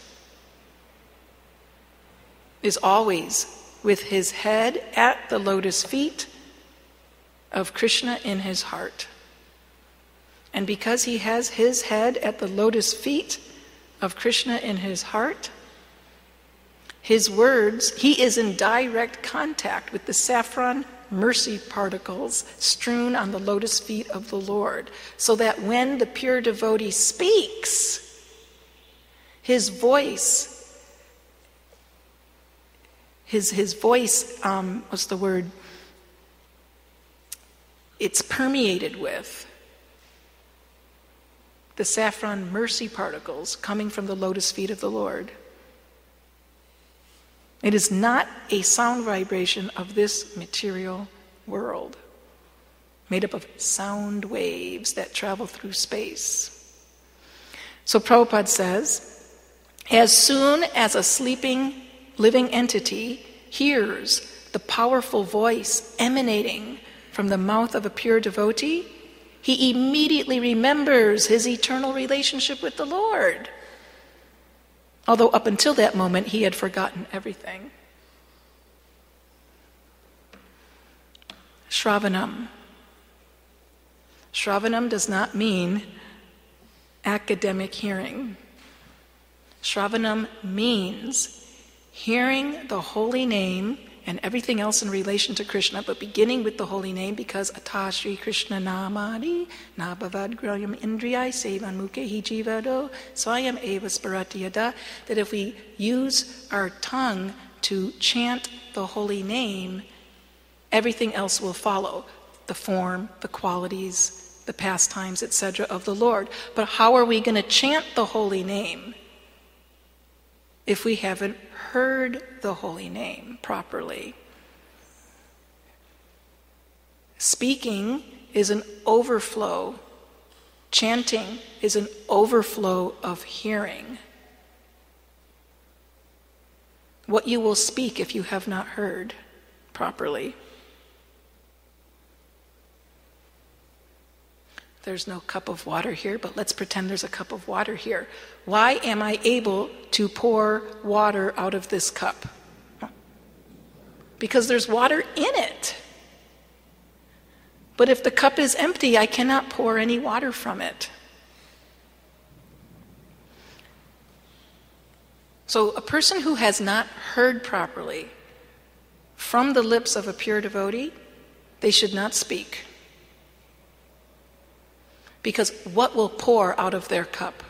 is always with his head at the lotus feet of Krishna in his heart. And because he has his head at the lotus feet of Krishna in his heart, his words, he is in direct contact with the saffron mercy particles strewn on the lotus feet of the Lord, so that when the pure devotee speaks, his voice, his his voice, um, what's the word? It's permeated with the saffron mercy particles coming from the lotus feet of the Lord. It is not a sound vibration of this material world, made up of sound waves that travel through space. So Prabhupada says, as soon as a sleeping, living entity hears the powerful voice emanating from the mouth of a pure devotee, he immediately remembers his eternal relationship with the Lord. Although up until that moment, he had forgotten everything. Shravanam. Shravanam does not mean academic hearing. Shravanam means hearing the holy name and everything else in relation to Krishna, but beginning with the holy name, because Atha Shri Krishna Namadi Nabhavad Grayam Indriyai Sevan Mukhehi Jivado Swayam Eva Sparati Yada, that if we use our tongue to chant the holy name, everything else will follow. The form, the qualities, the pastimes, et cetera of the Lord. But how are we going to chant the holy name if we haven't heard the holy name properly? Speaking is an overflow. Chanting is an overflow of hearing. What you will speak if you have not heard properly. There's no cup of water here, but let's pretend there's a cup of water here. Why am I able to pour water out of this cup? Because there's water in it. But if the cup is empty, I cannot pour any water from it. So a person who has not heard properly from the lips of a pure devotee, they should not speak. Because what will pour out of their cup?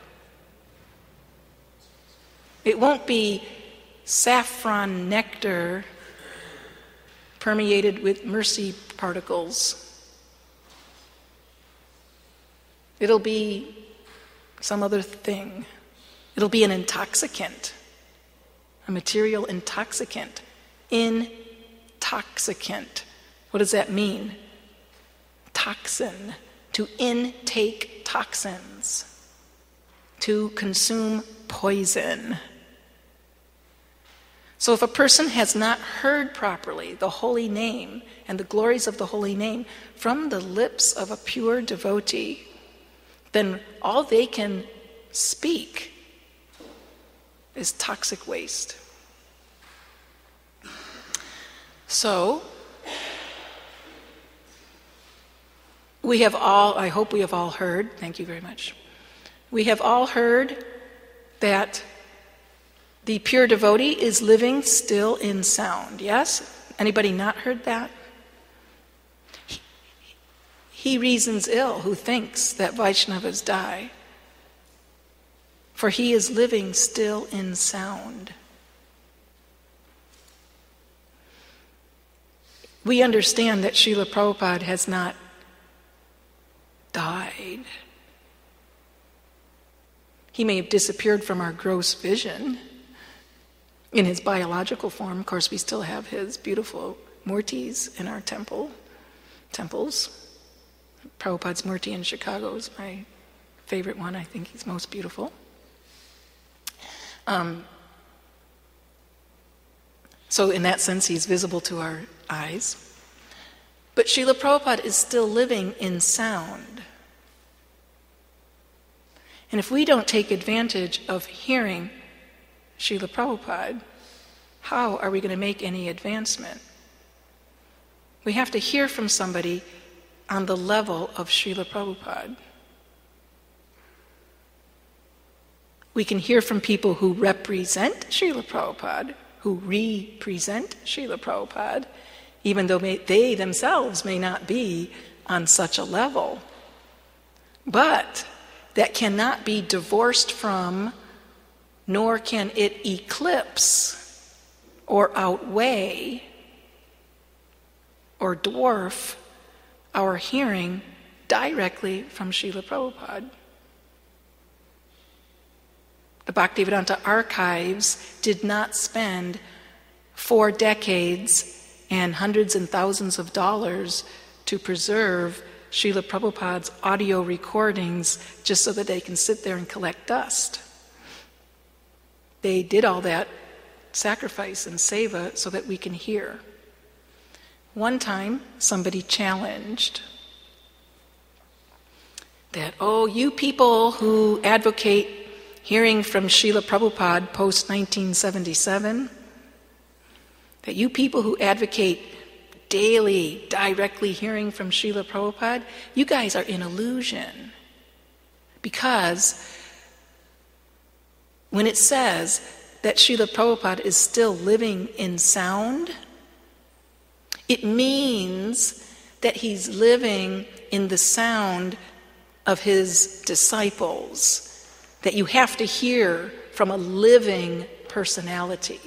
It won't be saffron nectar permeated with mercy particles. It'll be some other thing. It'll be an intoxicant, a material intoxicant. Intoxicant. What does that mean? Toxin. To intake toxins. to consume poison. So if a person has not heard properly the holy name and the glories of the holy name from the lips of a pure devotee, then all they can speak is toxic waste. So, we have all, I hope we have all heard, thank you very much. We have all heard that the pure devotee is living still in sound, yes? Anybody not heard that? He, he reasons ill who thinks that Vaishnavas die, for he is living still in sound. We understand that Srila Prabhupada has not died. He may have disappeared from our gross vision in his biological form. Of course, we still have his beautiful murtis in our temple, temples. Prabhupada's murti in Chicago is my favorite one. I think he's most beautiful. Um, so in that sense, he's visible to our eyes. But Srila Prabhupada is still living in sound. And if we don't take advantage of hearing Srila Prabhupada, how are we going to make any advancement? We have to hear from somebody on the level of Srila Prabhupada. We can hear from people who represent Srila Prabhupada, who represent Srila Prabhupada, even though may, they themselves may not be on such a level. But that cannot be divorced from, nor can it eclipse or outweigh or dwarf our hearing directly from Srila Prabhupada. The Bhaktivedanta Archives did not spend four decades and hundreds and thousands of dollars to preserve Srila Prabhupada's audio recordings just so that they can sit there and collect dust. They did all that sacrifice and seva so that we can hear. One time, somebody challenged that, oh, you people who advocate hearing from Srila Prabhupada post nineteen seventy-seven, that you people who advocate daily, directly hearing from Srila Prabhupada, you guys are in illusion. Because when it says that Srila Prabhupada is still living in sound, it means that he's living in the sound of his disciples, that you have to hear from a living personality.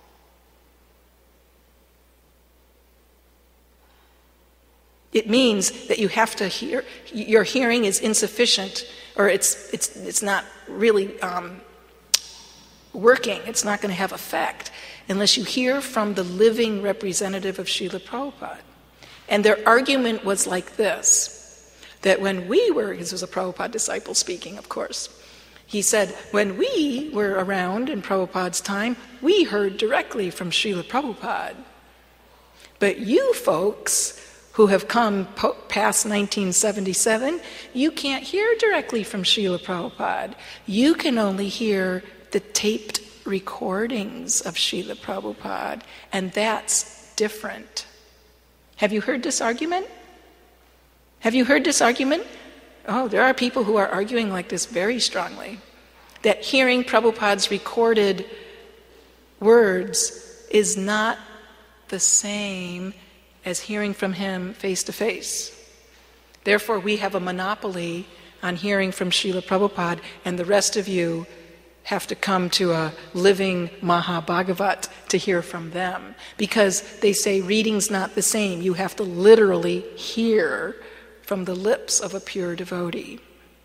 It means that you have to hear, your hearing is insufficient, or it's it's it's not really um, working, it's not going to have effect unless you hear from the living representative of Srila Prabhupada. And their argument was like this, that when we were, this was a Prabhupada disciple speaking, of course, he said, when we were around in Prabhupada's time, we heard directly from Srila Prabhupada. But you folks who have come po- past nineteen seventy-seven, you can't hear directly from Srila Prabhupada. You can only hear the taped recordings of Srila Prabhupada, and that's different. Have you heard this argument? Have you heard this argument? Oh, there are people who are arguing like this very strongly, that hearing Prabhupada's recorded words is not the same as hearing from him face to face. Therefore, we have a monopoly on hearing from Srila Prabhupada, and the rest of you have to come to a living Mahabhagavat to hear from them. Because they say reading's not the same. You have to literally hear from the lips of a pure devotee.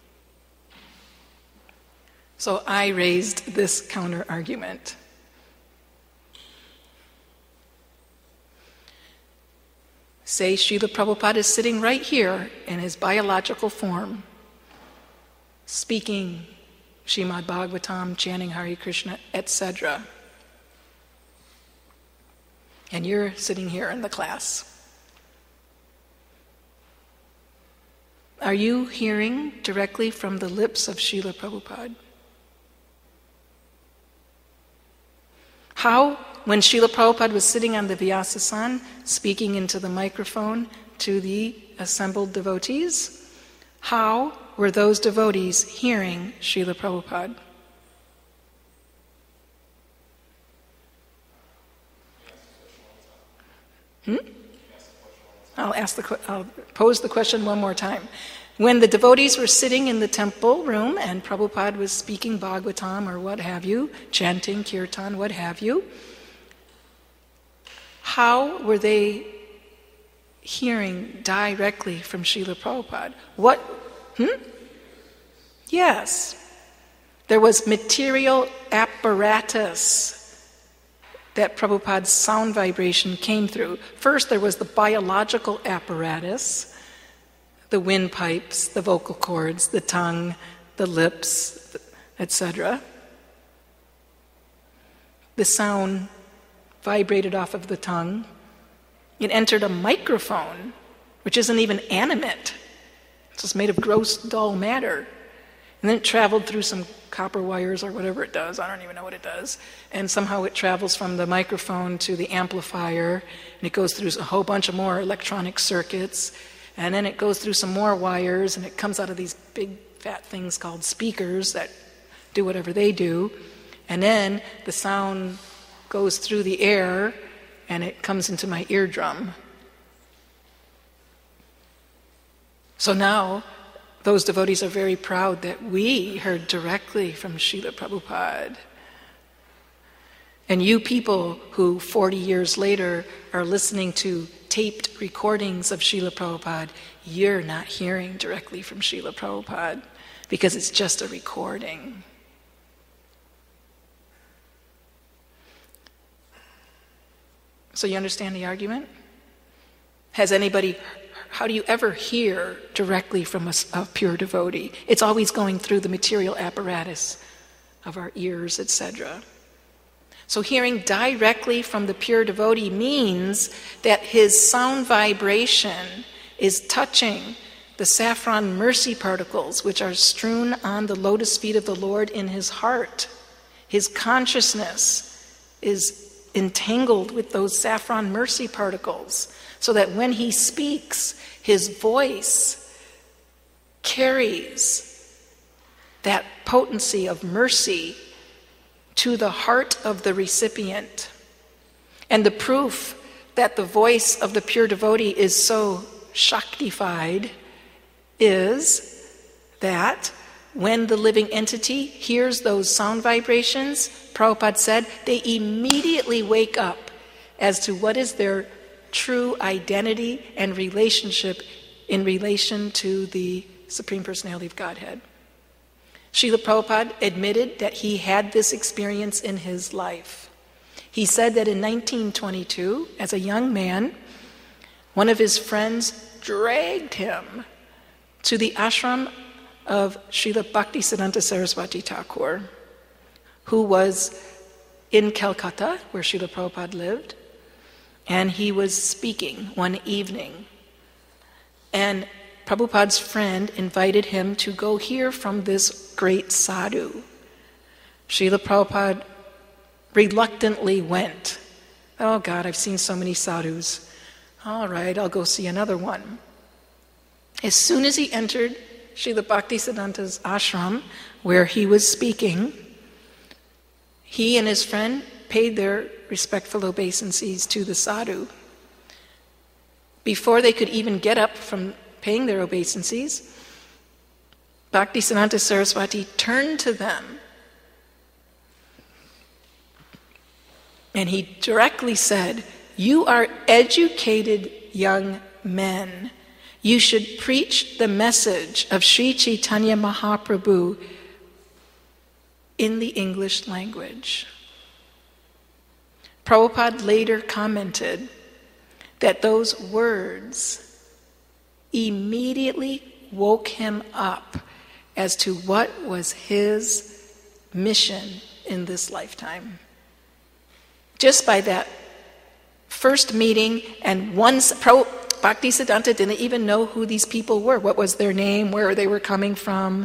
So I raised this counter-argument. Say Srila Prabhupada is sitting right here in his biological form, speaking Srimad Bhagavatam, chanting Hare Krishna, et cetera. And you're sitting here in the class. Are you hearing directly from the lips of Srila Prabhupada? How, when Srila Prabhupada was sitting on the Vyasasana, speaking into the microphone to the assembled devotees, how were those devotees hearing Srila Prabhupada? Hmm? I'll ask the I'll pose the question one more time. When the devotees were sitting in the temple room and Prabhupada was speaking Bhagavatam or what have you, chanting kirtan, what have you, how were they hearing directly from Srila Prabhupada? What? Hmm? Yes. There was material apparatus that Prabhupada's sound vibration came through. First, there was the biological apparatus, the windpipes, the vocal cords, the tongue, the lips, et cetera. The sound vibrated off of the tongue. It entered a microphone, which isn't even animate. It's just made of gross, dull matter. And then it traveled through some copper wires or whatever it does. I don't even know what it does. And somehow it travels from the microphone to the amplifier, and it goes through a whole bunch of more electronic circuits, and then it goes through some more wires, and it comes out of these big fat things called speakers that do whatever they do. And then the sound goes through the air, and it comes into my eardrum. So now, those devotees are very proud that we heard directly from Srila Prabhupada. And you people who forty years later are listening to taped recordings of Srila Prabhupada, you're not hearing directly from Srila Prabhupada because it's just a recording. So you understand the argument? Has anybody How do you ever hear directly from a, a pure devotee? It's always going through the material apparatus of our ears, et cetera. So hearing directly from the pure devotee means that his sound vibration is touching the saffron mercy particles which are strewn on the lotus feet of the Lord in his heart. His consciousness is entangled with those saffron mercy particles, so that when he speaks, his voice carries that potency of mercy to the heart of the recipient. And the proof that the voice of the pure devotee is so shaktified is that when the living entity hears those sound vibrations, Prabhupada said, they immediately wake up as to what is their true identity and relationship in relation to the Supreme Personality of Godhead. Srila Prabhupada admitted that he had this experience in his life. He said that in nineteen twenty-two, as a young man, one of his friends dragged him to the ashram of Srila Bhaktisiddhanta Saraswati Thakur, who was in Calcutta, where Srila Prabhupada lived, and he was speaking one evening. And Prabhupada's friend invited him to go hear from this great sadhu. Srila Prabhupada reluctantly went. Oh God, I've seen so many sadhus. All right, I'll go see another one. As soon as he entered Srila Bhaktisiddhanta's ashram, where he was speaking, he and his friend paid their respectful obeisances to the sadhu. Before they could even get up from paying their obeisances, Bhaktisiddhanta Saraswati turned to them and he directly said, "You are educated young men. You should preach the message of Sri Chaitanya Mahaprabhu in the English language." Prabhupada later commented that those words immediately woke him up as to what was his mission in this lifetime. Just by that first meeting, and one pro Bhaktisiddhanta didn't even know who these people were, what was their name, where they were coming from.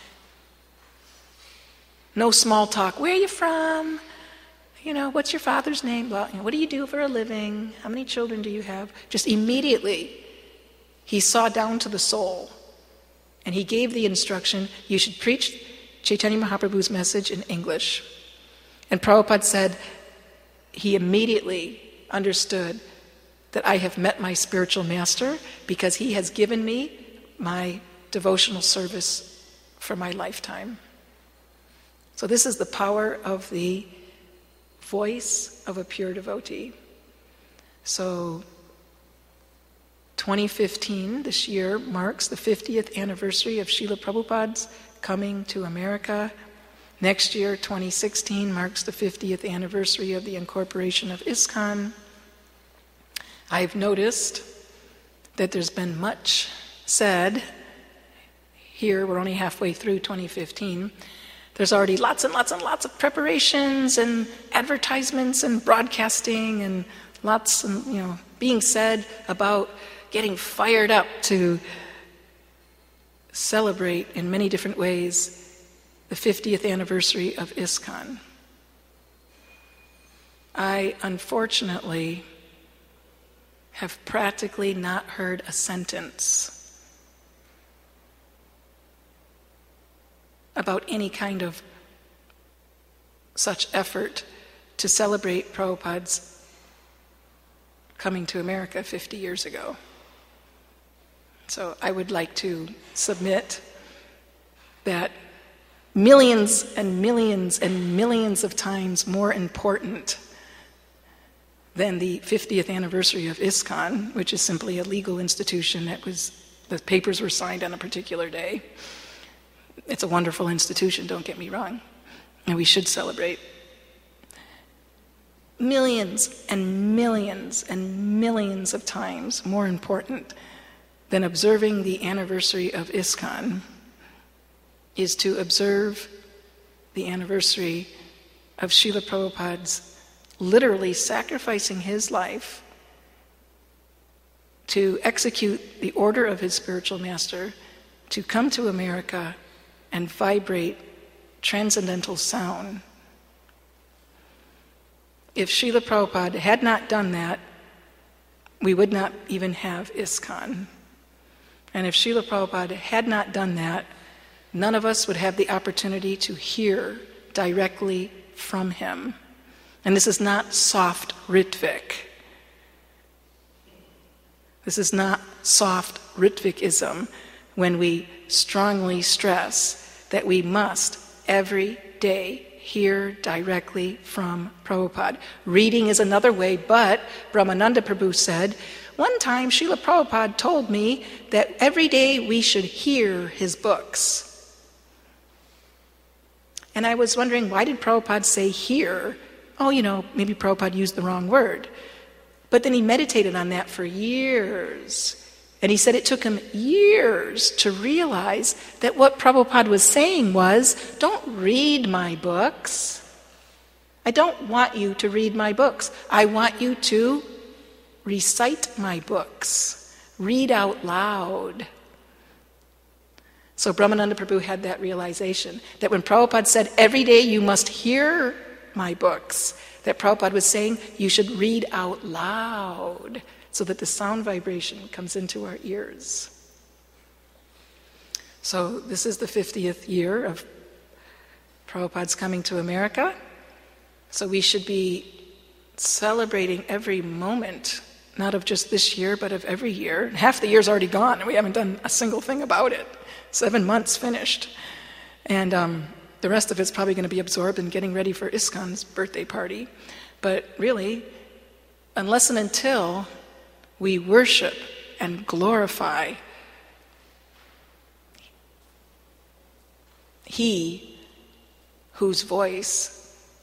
No small talk. Where are you from? You know, what's your father's name? Well, you know, what do you do for a living? How many children do you have? Just immediately, he saw down to the soul, and he gave the instruction, you should preach Chaitanya Mahaprabhu's message in English. And Prabhupada said he immediately understood that I have met my spiritual master because he has given me my devotional service for my lifetime. So this is the power of the voice of a pure devotee. So twenty fifteen, this year, marks the fiftieth anniversary of Srila Prabhupada's coming to America. Next year, twenty sixteen, marks the fiftieth anniversary of the incorporation of ISKCON. I've noticed that there's been much said. Here, we're only halfway through twenty fifteen. There's already lots and lots and lots of preparations and advertisements and broadcasting and lots, and, you know, being said about getting fired up to celebrate in many different ways the fiftieth anniversary of ISKCON. I, unfortunately, have practically not heard a sentence about any kind of such effort to celebrate Prabhupada's coming to America fifty years ago. So I would like to submit that millions and millions and millions of times more important than the fiftieth anniversary of ISKCON, which is simply a legal institution that was, the papers were signed on a particular day. It's a wonderful institution, don't get me wrong, and we should celebrate. Millions and millions and millions of times more important than observing the anniversary of ISKCON is to observe the anniversary of Srila Prabhupada's literally sacrificing his life to execute the order of his spiritual master, to come to America and vibrate transcendental sound. If Srila Prabhupada had not done that, we would not even have ISKCON. And if Srila Prabhupada had not done that, none of us would have the opportunity to hear directly from him. And this is not soft Ritvik. This is not soft Ritvikism when we strongly stress that we must every day hear directly from Prabhupada. Reading is another way, but Brahmananda Prabhu said, one time Srila Prabhupada told me that every day we should hear his books. And I was wondering, why did Prabhupada say hear? Oh, you know, maybe Prabhupada used the wrong word. But then he meditated on that for years. And he said it took him years to realize that what Prabhupada was saying was, don't read my books. I don't want you to read my books. I want you to recite my books. Read out loud. So Brahmananda Prabhu had that realization, that when Prabhupada said, every day you must hear my books, that Prabhupada was saying, you should read out loud, so that the sound vibration comes into our ears. So this is the fiftieth year of Prabhupada's coming to America. So we should be celebrating every moment, not of just this year, but of every year. Half the year's already gone, and we haven't done a single thing about it. Seven months finished. And um, the rest of it's probably going to be absorbed in getting ready for ISKCON's birthday party. But really, unless and until we worship and glorify He whose voice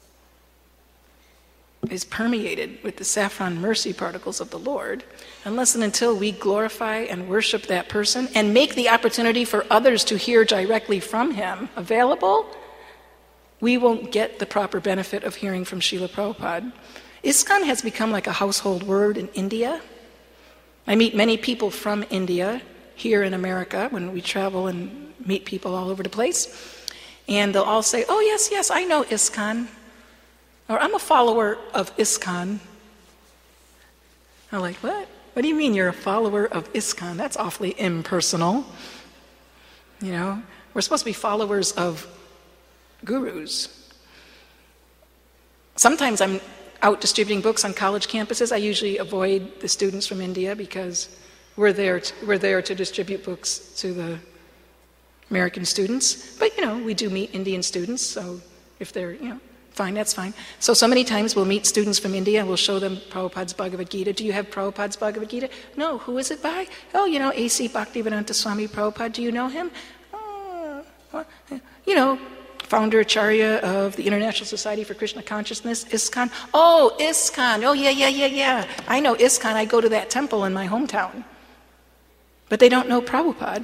is permeated with the saffron mercy particles of the Lord, unless and until we glorify and worship that person and make the opportunity for others to hear directly from him available, we won't get the proper benefit of hearing from Srila Prabhupada. ISKCON has become like a household word in India. I meet many people from India here in America when we travel and meet people all over the place. And they'll all say, oh, yes, yes, I know ISKCON. Or I'm a follower of ISKCON. I'm like, what? What do you mean you're a follower of ISKCON? That's awfully impersonal. You know, we're supposed to be followers of gurus. Sometimes I'm out distributing books on college campuses. I usually avoid the students from India because we're there to, we're there to distribute books to the American students. But, you know, we do meet Indian students, so if they're, you know, fine, that's fine. So, so many times we'll meet students from India and we'll show them Prabhupada's Bhagavad Gita. Do you have Prabhupada's Bhagavad Gita? No. Who is it by? Oh, you know, A C Bhaktivedanta Swami Prabhupada. Do you know him? Oh, well, you know, founder Acharya of the International Society for Krishna Consciousness, ISKCON. Oh, ISKCON. Oh, yeah, yeah, yeah, yeah. I know ISKCON. I go to that temple in my hometown. But they don't know Prabhupada.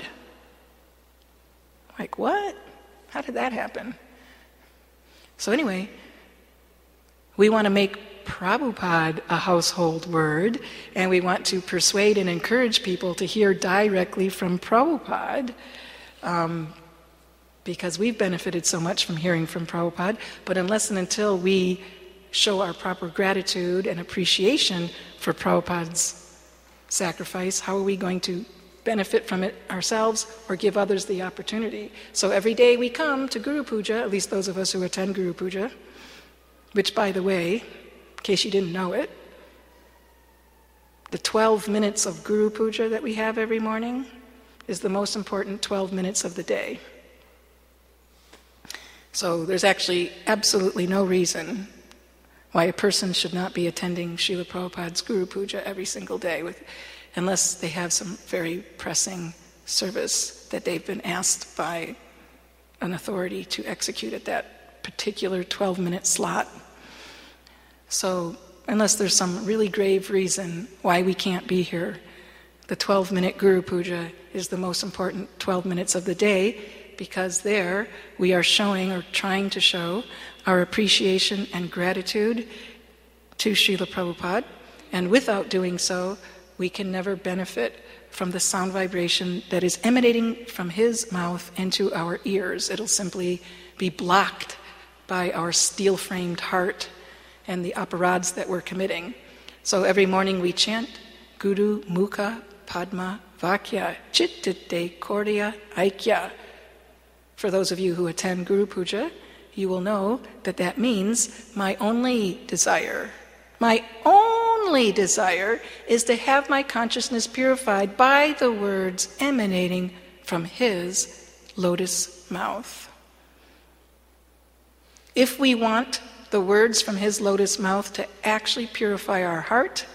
Like, what? How did that happen? So anyway, we want to make Prabhupada a household word, and we want to persuade and encourage people to hear directly from Prabhupada, um, because we've benefited so much from hearing from Prabhupada, but unless and until we show our proper gratitude and appreciation for Prabhupada's sacrifice, how are we going to benefit from it ourselves or give others the opportunity? So every day we come to Guru Puja, at least those of us who attend Guru Puja, which, by the way, in case you didn't know it, the twelve minutes of Guru Puja that we have every morning is the most important twelve minutes of the day. So there's actually absolutely no reason why a person should not be attending Srila Prabhupada's Guru Puja every single day, with, unless they have some very pressing service that they've been asked by an authority to execute at that particular twelve-minute slot. So unless there's some really grave reason why we can't be here, the twelve-minute Guru Puja is the most important twelve minutes of the day, because there we are showing or trying to show our appreciation and gratitude to Srila Prabhupada, and without doing so, we can never benefit from the sound vibration that is emanating from his mouth into our ears. It'll simply be blocked by our steel-framed heart and the aparads that we're committing. So every morning we chant Guru Mukha Padma Vakya Chittite Korya Aikya. For those of you who attend Guru Puja, you will know that that means my only desire, my only desire is to have my consciousness purified by the words emanating from his lotus mouth. If we want the words from his lotus mouth to actually purify our heart,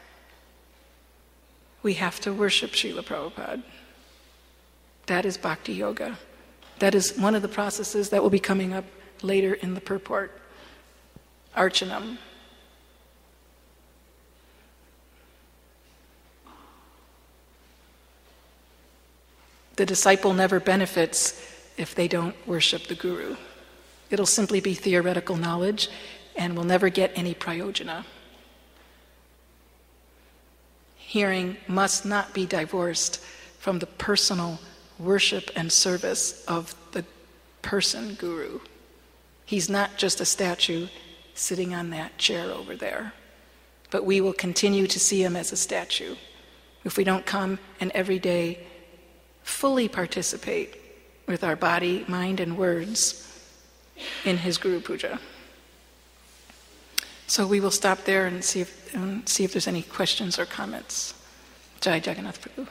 we have to worship Srila Prabhupada. That is Bhakti Yoga. That is one of the processes that will be coming up later in the purport. Archanam. The disciple never benefits if they don't worship the Guru. It'll simply be theoretical knowledge and will never get any prayojana. Hearing must not be divorced from the personal worship and service of the person Guru. He's not just a statue sitting on that chair over there, but we will continue to see him as a statue if we don't come and every day fully participate with our body, mind, and words in his Guru Puja. So we will stop there and see if, um, see if there's any questions or comments. Jai Jagannath Prabhu.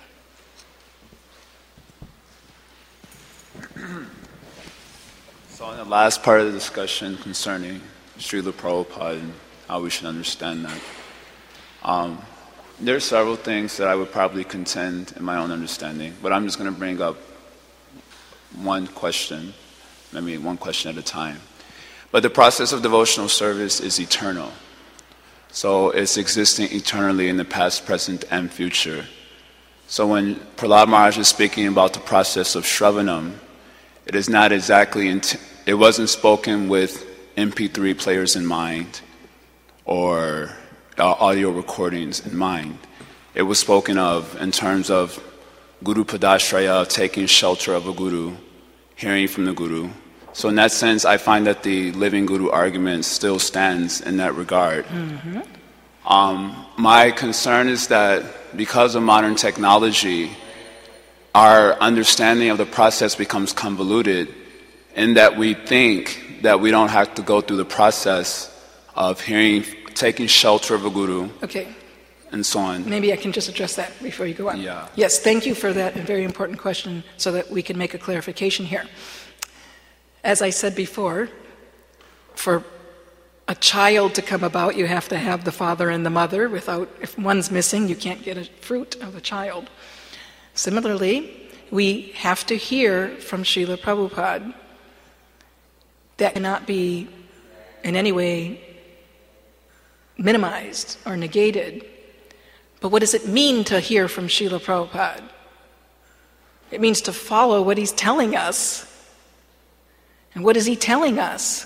So in the last part of the discussion concerning Srila Prabhupada and how we should understand that, um, there are several things that I would probably contend in my own understanding, but I'm just going to bring up one question, maybe one question at a time. But the process of devotional service is eternal. So it's existing eternally in the past, present, and future. So when Prahlad Maharaj is speaking about the process of Shravanam, it is not exactly int- it wasn't spoken with M P three players in mind or uh, audio recordings in mind. It was spoken of in terms of Guru Padashraya, taking shelter of a guru, hearing from the guru. So in that sense, I find that the living guru argument still stands in that regard. Mm-hmm. Um, my concern is that because of modern technology, our understanding of the process becomes convoluted in that we think that we don't have to go through the process of hearing, taking shelter of a guru. Okay. And so on. Maybe I can just address that before you go on. Yeah. Yes, thank you for that very important question so that we can make a clarification here. As I said before, for a child to come about, you have to have the father and the mother. Without, if one's missing, you can't get a fruit of a child. Similarly, we have to hear from Srila Prabhupada. That cannot be in any way minimized or negated. But what does it mean to hear from Srila Prabhupada? It means to follow what he's telling us. And what is he telling us?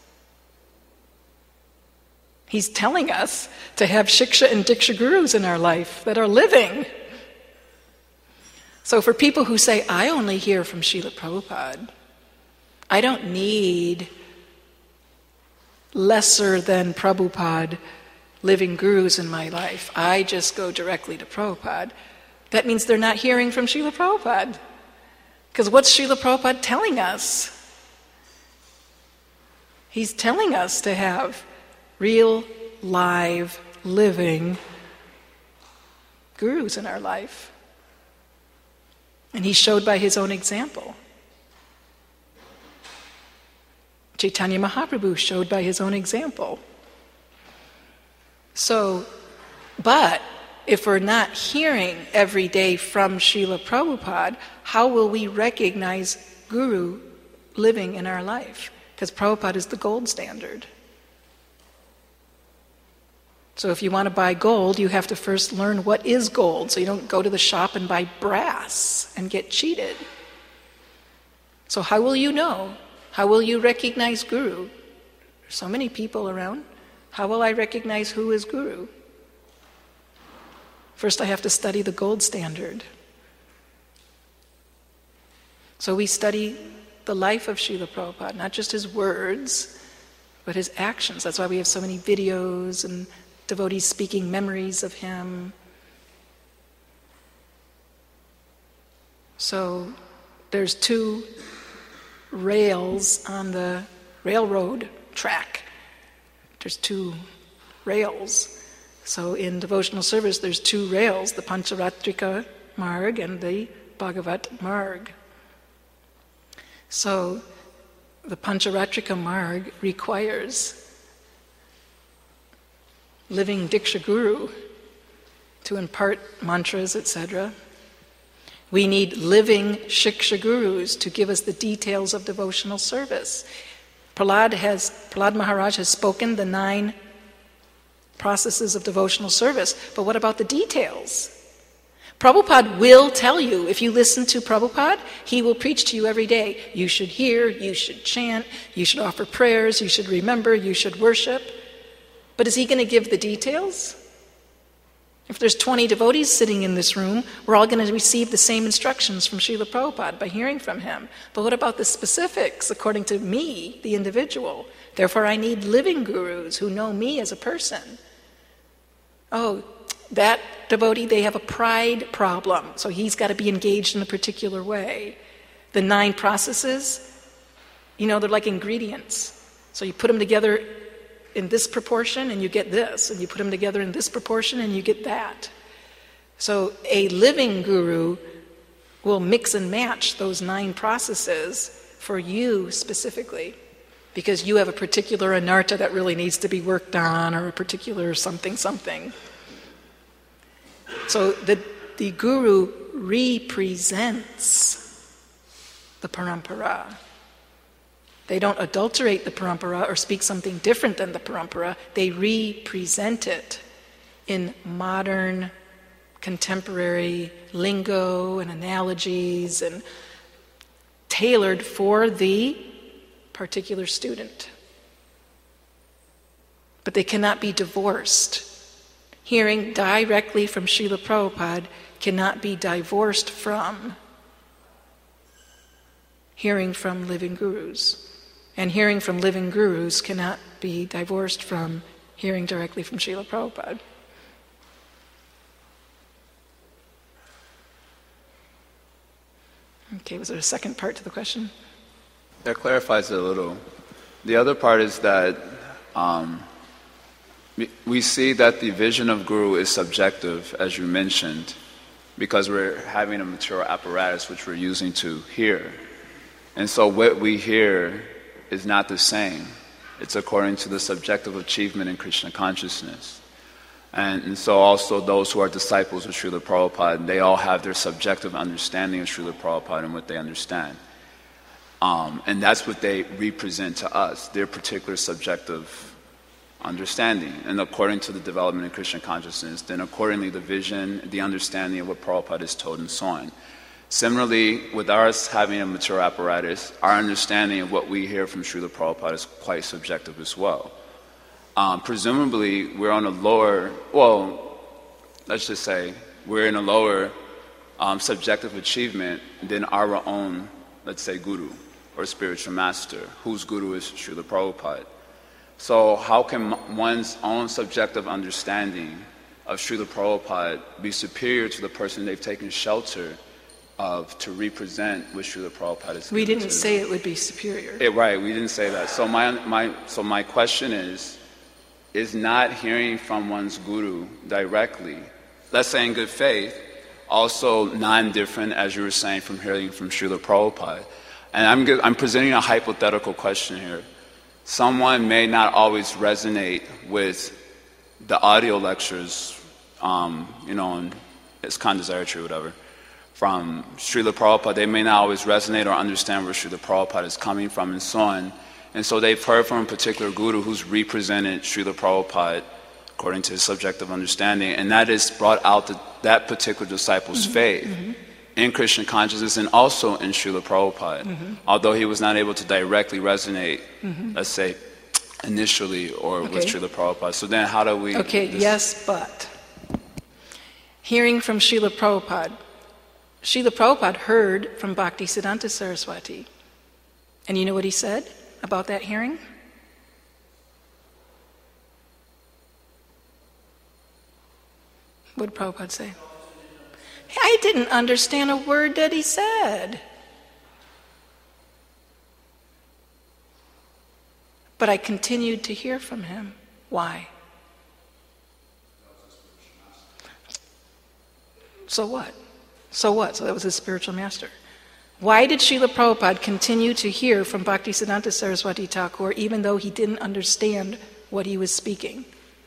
He's telling us to have Shiksha and Diksha gurus in our life that are living. So for people who say, I only hear from Srila Prabhupada, I don't need lesser than Prabhupada living gurus in my life, I just go directly to Prabhupada, that means they're not hearing from Srila Prabhupada. Because what's Srila Prabhupada telling us? He's telling us to have real, live, living gurus in our life. And he showed by his own example. Chaitanya Mahaprabhu showed by his own example. So, but if we're not hearing every day from Srila Prabhupada, how will we recognize Guru living in our life? Because Prabhupada is the gold standard. So if you want to buy gold, you have to first learn what is gold, so you don't go to the shop and buy brass and get cheated. So how will you know? How will you recognize Guru? There's so many people around. How will I recognize who is Guru? First I have to study the gold standard. So we study the life of Srila Prabhupada, not just his words, but his actions. That's why we have so many videos and devotees speaking memories of him. So there's two rails on the railroad track. There's two rails. So in devotional service, there's two rails, the Pancharatrika Marg and the Bhagavat Marg. So the Pancharatrika Marg requires living Diksha Guru to impart mantras, et cetera. We need living Shiksha Gurus to give us the details of devotional service. Prahlad has, Prahlad Maharaj has spoken the nine processes of devotional service, but what about the details? Prabhupada will tell you, if you listen to Prabhupada, he will preach to you every day. You should hear, you should chant, you should offer prayers, you should remember, you should worship. But is he going to give the details? If there's twenty devotees sitting in this room, we're all going to receive the same instructions from Srila Prabhupada by hearing from him. But what about the specifics, according to me, the individual? Therefore, I need living gurus who know me as a person. Oh, that devotee, they have a pride problem, so he's got to be engaged in a particular way. The nine processes, you know, they're like ingredients. So you put them together in this proportion and you get this, and you put them together in this proportion and you get that. So a living guru will mix and match those nine processes for you specifically, because you have a particular anartha that really needs to be worked on, or a particular something something. So the, the guru represents the parampara. They don't adulterate the parampara or speak something different than the parampara. They represent it in modern, contemporary lingo and analogies, and tailored for the particular student. But they cannot be divorced. Hearing directly from Srila Prabhupada cannot be divorced from hearing from living gurus. And hearing from living gurus cannot be divorced from hearing directly from Srila Prabhupada. Okay, was there a second part to the question? That clarifies it a little. The other part is that um, we, we see that the vision of Guru is subjective, as you mentioned, because we're having a material apparatus which we're using to hear. And so what we hear is not the same. It's according to the subjective achievement in Krishna consciousness. And, and so also those who are disciples of Srila Prabhupada, they all have their subjective understanding of Srila Prabhupada and what they understand. Um, and that's what they represent to us, their particular subjective understanding. And according to the development in Krishna consciousness, then accordingly the vision, the understanding of what Prabhupada is told and so on. Similarly, with ours having a material apparatus, our understanding of what we hear from Srila Prabhupada is quite subjective as well. Um, presumably, we're on a lower, well, let's just say, we're in a lower um, subjective achievement than our own, let's say, guru or spiritual master, whose guru is Srila Prabhupada. So how can one's own subjective understanding of Srila Prabhupada be superior to the person they've taken shelter of to represent what Srila Prabhupada is? We didn't to. say it would be superior. It, right, we didn't say that. So my, my, so my question is, is not hearing from one's guru directly, let's say in good faith, also non-different, as you were saying, from hearing from Srila Prabhupada? And I'm, I'm presenting a hypothetical question here. Someone may not always resonate with the audio lectures, um, you know, on ISKCON Desire Tree or whatever, from Srila Prabhupada. They may not always resonate or understand where Srila Prabhupada is coming from and so on. And so they've heard from a particular guru who's represented Srila Prabhupada according to his subjective understanding, and that has brought out the, that particular disciple's mm-hmm, faith mm-hmm. in Krishna consciousness and also in Srila Prabhupada, mm-hmm. although he was not able to directly resonate, mm-hmm. let's say, initially or okay. with Srila Prabhupada. So then how do we... Okay, this... yes, but hearing from Srila Prabhupada, Srila Prabhupada heard from Bhaktisiddhanta Saraswati. And you know what he said about that hearing? What did Prabhupada say? I didn't understand a word that he said. But I continued to hear from him. Why? So what? So what? So that was his spiritual master. Why did Srila Prabhupada continue to hear from Bhaktisiddhanta Saraswati Thakur even though he didn't understand what he was speaking?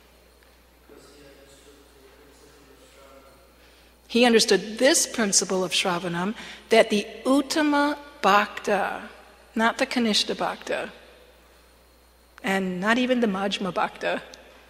He understood this principle of Shravanam, that the Uttama Bhakta, not the Kanishta Bhakta, and not even the Majjhima Bhakta,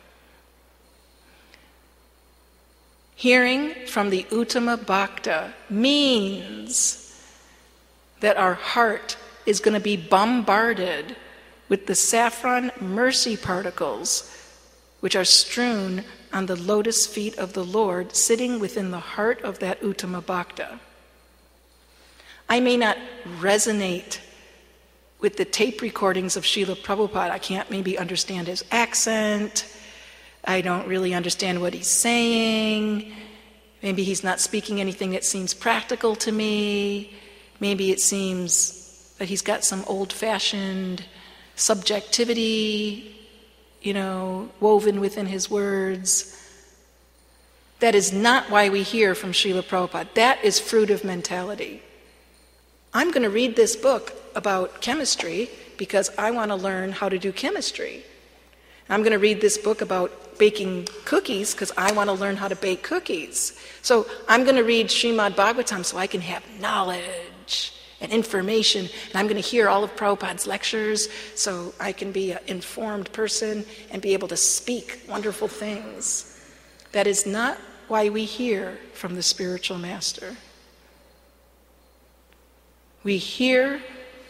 hearing from the Uttama Bhakta means that our heart is going to be bombarded with the saffron mercy particles which are strewn on the lotus feet of the Lord, sitting within the heart of that Uttama Bhakta. I may not resonate with the tape recordings of Srila Prabhupada. I can't maybe understand his accent. I don't really understand what he's saying. Maybe he's not speaking anything that seems practical to me. Maybe it seems that he's got some old-fashioned subjectivity, you know, woven within his words. That is not why we hear from Srila Prabhupada. That is fruitive mentality. I'm going to read this book about chemistry because I want to learn how to do chemistry. I'm going to read this book about baking cookies because I want to learn how to bake cookies. So I'm going to read Srimad Bhagavatam so I can have knowledge and information, and I'm going to hear all of Prabhupada's lectures so I can be an informed person and be able to speak wonderful things. That is not why we hear from the spiritual master. We hear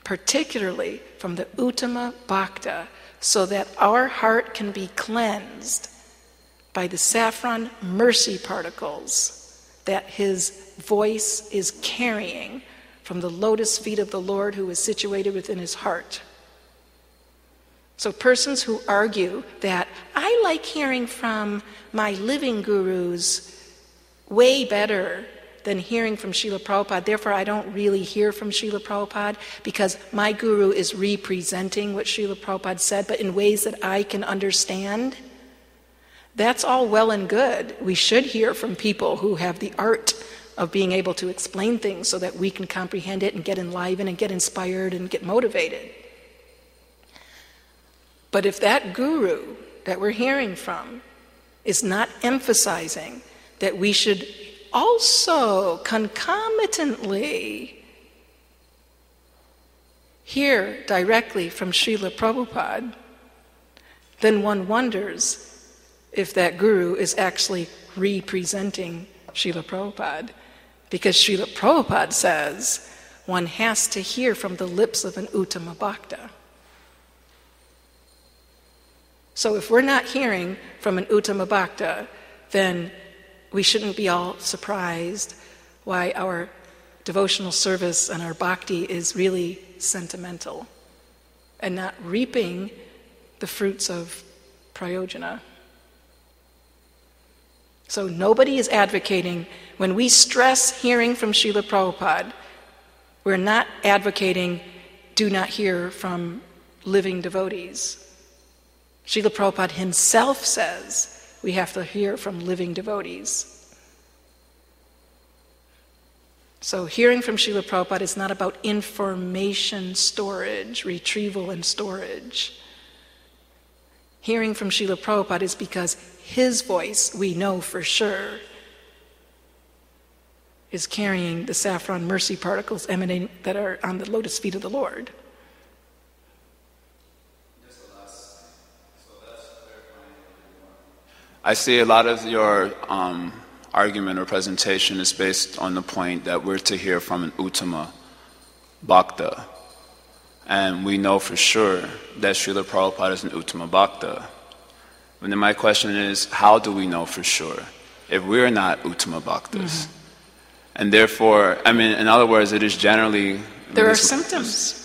particularly from the Uttama Bhakta, so that our heart can be cleansed by the saffron mercy particles that his voice is carrying from the lotus feet of the Lord who is situated within his heart. So persons who argue that I like hearing from my living gurus way better than hearing from Srila Prabhupada, therefore I don't really hear from Srila Prabhupada because my guru is representing what Srila Prabhupada said, but in ways that I can understand. That's all well and good. We should hear from people who have the art of being able to explain things so that we can comprehend it and get enlivened and get inspired and get motivated. But if that guru that we're hearing from is not emphasizing that we should also concomitantly hear directly from Srila Prabhupada, then one wonders if that guru is actually representing Srila Prabhupada. Because Srila Prabhupada says one has to hear from the lips of an Uttama Bhakta. So if we're not hearing from an Uttama Bhakta, then we shouldn't be all surprised why our devotional service and our bhakti is really sentimental and not reaping the fruits of prayojana. So nobody is advocating, when we stress hearing from Srila Prabhupada, we're not advocating do not hear from living devotees. Srila Prabhupada himself says we have to hear from living devotees. So hearing from Srila Prabhupada is not about information storage, retrieval and storage. Hearing from Srila Prabhupada is because his voice, we know for sure, is carrying the saffron mercy particles emanating that are on the lotus feet of the Lord. I see a lot of your um, argument or presentation is based on the point that we're to hear from an Uttama Bhakta. And we know for sure that Srila Prabhupada is an Uttama Bhakta. And then my question is, how do we know for sure if we're not Uttama Bhaktas? Mm-hmm. And therefore, I mean, in other words, it is generally... There are symptoms.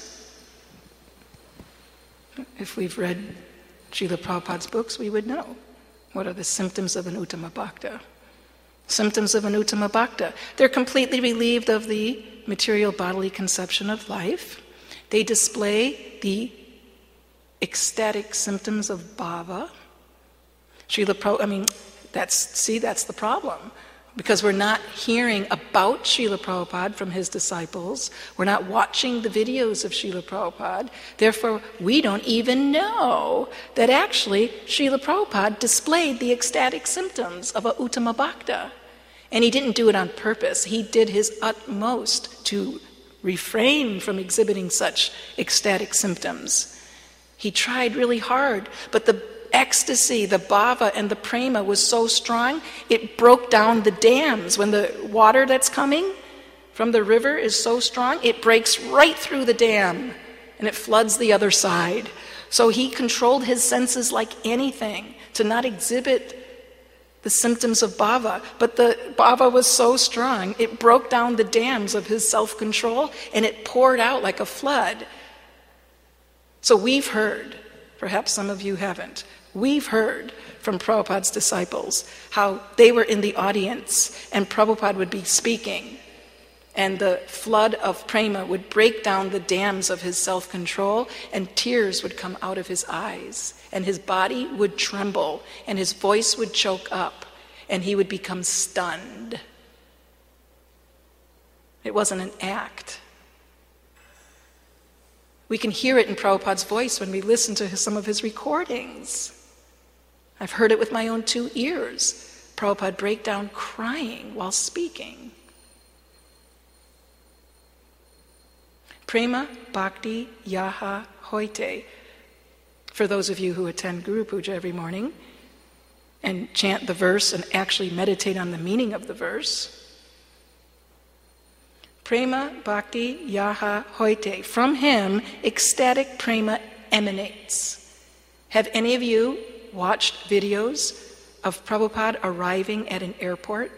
If we've read Srila Prabhupada's books, we would know. What are the symptoms of an Uttama Bhakta? Symptoms of an Uttama Bhakta. They're completely relieved of the material bodily conception of life. They display the ecstatic symptoms of bhava. Srila Prabhupada, I mean, that's, see, that's the problem. Because we're not hearing about Srila Prabhupada from his disciples. We're not watching the videos of Srila Prabhupada. Therefore, we don't even know that actually Srila Prabhupada displayed the ecstatic symptoms of a Uttama Bhakta. And he didn't do it on purpose. He did his utmost to refrain from exhibiting such ecstatic symptoms. He tried really hard, but the ecstasy, the bhava and the prema was so strong, it broke down the dams. When the water that's coming from the river is so strong, it breaks right through the dam and it floods the other side. So he controlled his senses like anything to not exhibit the symptoms of bhava. But the bhava was so strong, it broke down the dams of his self-control and it poured out like a flood. So we've heard, perhaps some of you haven't, we've heard from Prabhupada's disciples how they were in the audience and Prabhupada would be speaking and the flood of prema would break down the dams of his self-control and tears would come out of his eyes and his body would tremble and his voice would choke up and he would become stunned. It wasn't an act. We can hear it in Prabhupada's voice when we listen to his, some of his recordings. I've heard it with my own two ears. Prabhupada break down crying while speaking. Prema Bhakti Yaha Hoite. For those of you who attend Guru Puja every morning and chant the verse and actually meditate on the meaning of the verse, Prema Bhakti Yaha Hoite. From him, ecstatic prema emanates. Have any of you watched videos of Prabhupada arriving at an airport?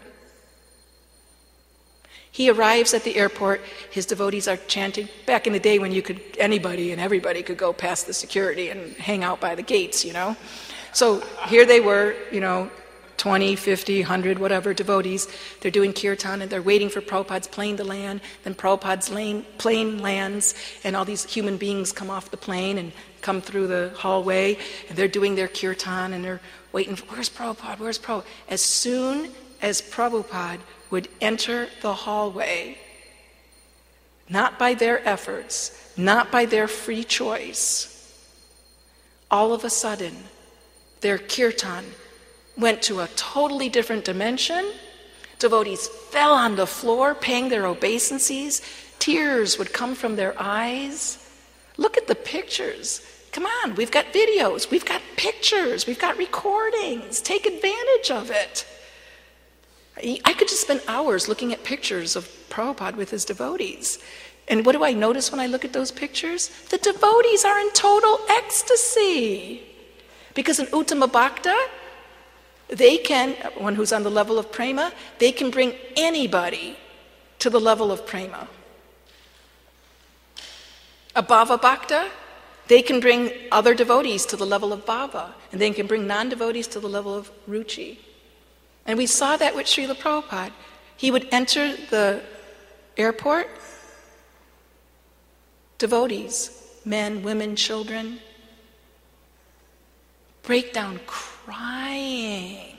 He arrives at the airport, his devotees are chanting. Back in the day when you could, anybody and everybody could go past the security and hang out by the gates, you know. So here they were, you know, twenty, fifty, one hundred, whatever, devotees. They're doing kirtan and they're waiting for Prabhupada's plane to land. Then Prabhupada's lane, plane lands and all these human beings come off the plane and come through the hallway. And they're doing their kirtan and they're waiting, for, where's Prabhupada, where's Prabhupada? As soon as Prabhupada would enter the hallway, not by their efforts, not by their free choice, all of a sudden, their kirtan went to a totally different dimension. Devotees fell on the floor, paying their obeisances. Tears would come from their eyes. Look at the pictures. Come on, we've got videos, we've got pictures, we've got recordings. Take advantage of it. I could just spend hours looking at pictures of Prabhupada with his devotees. And what do I notice when I look at those pictures? The devotees are in total ecstasy. Because in Uttama Bhakta, they can, one who's on the level of prema, they can bring anybody to the level of prema. A Bhava Bhakta, they can bring other devotees to the level of bhava, and they can bring non-devotees to the level of ruchi. And we saw that with Srila Prabhupada. He would enter the airport, devotees, men, women, children, break down crying.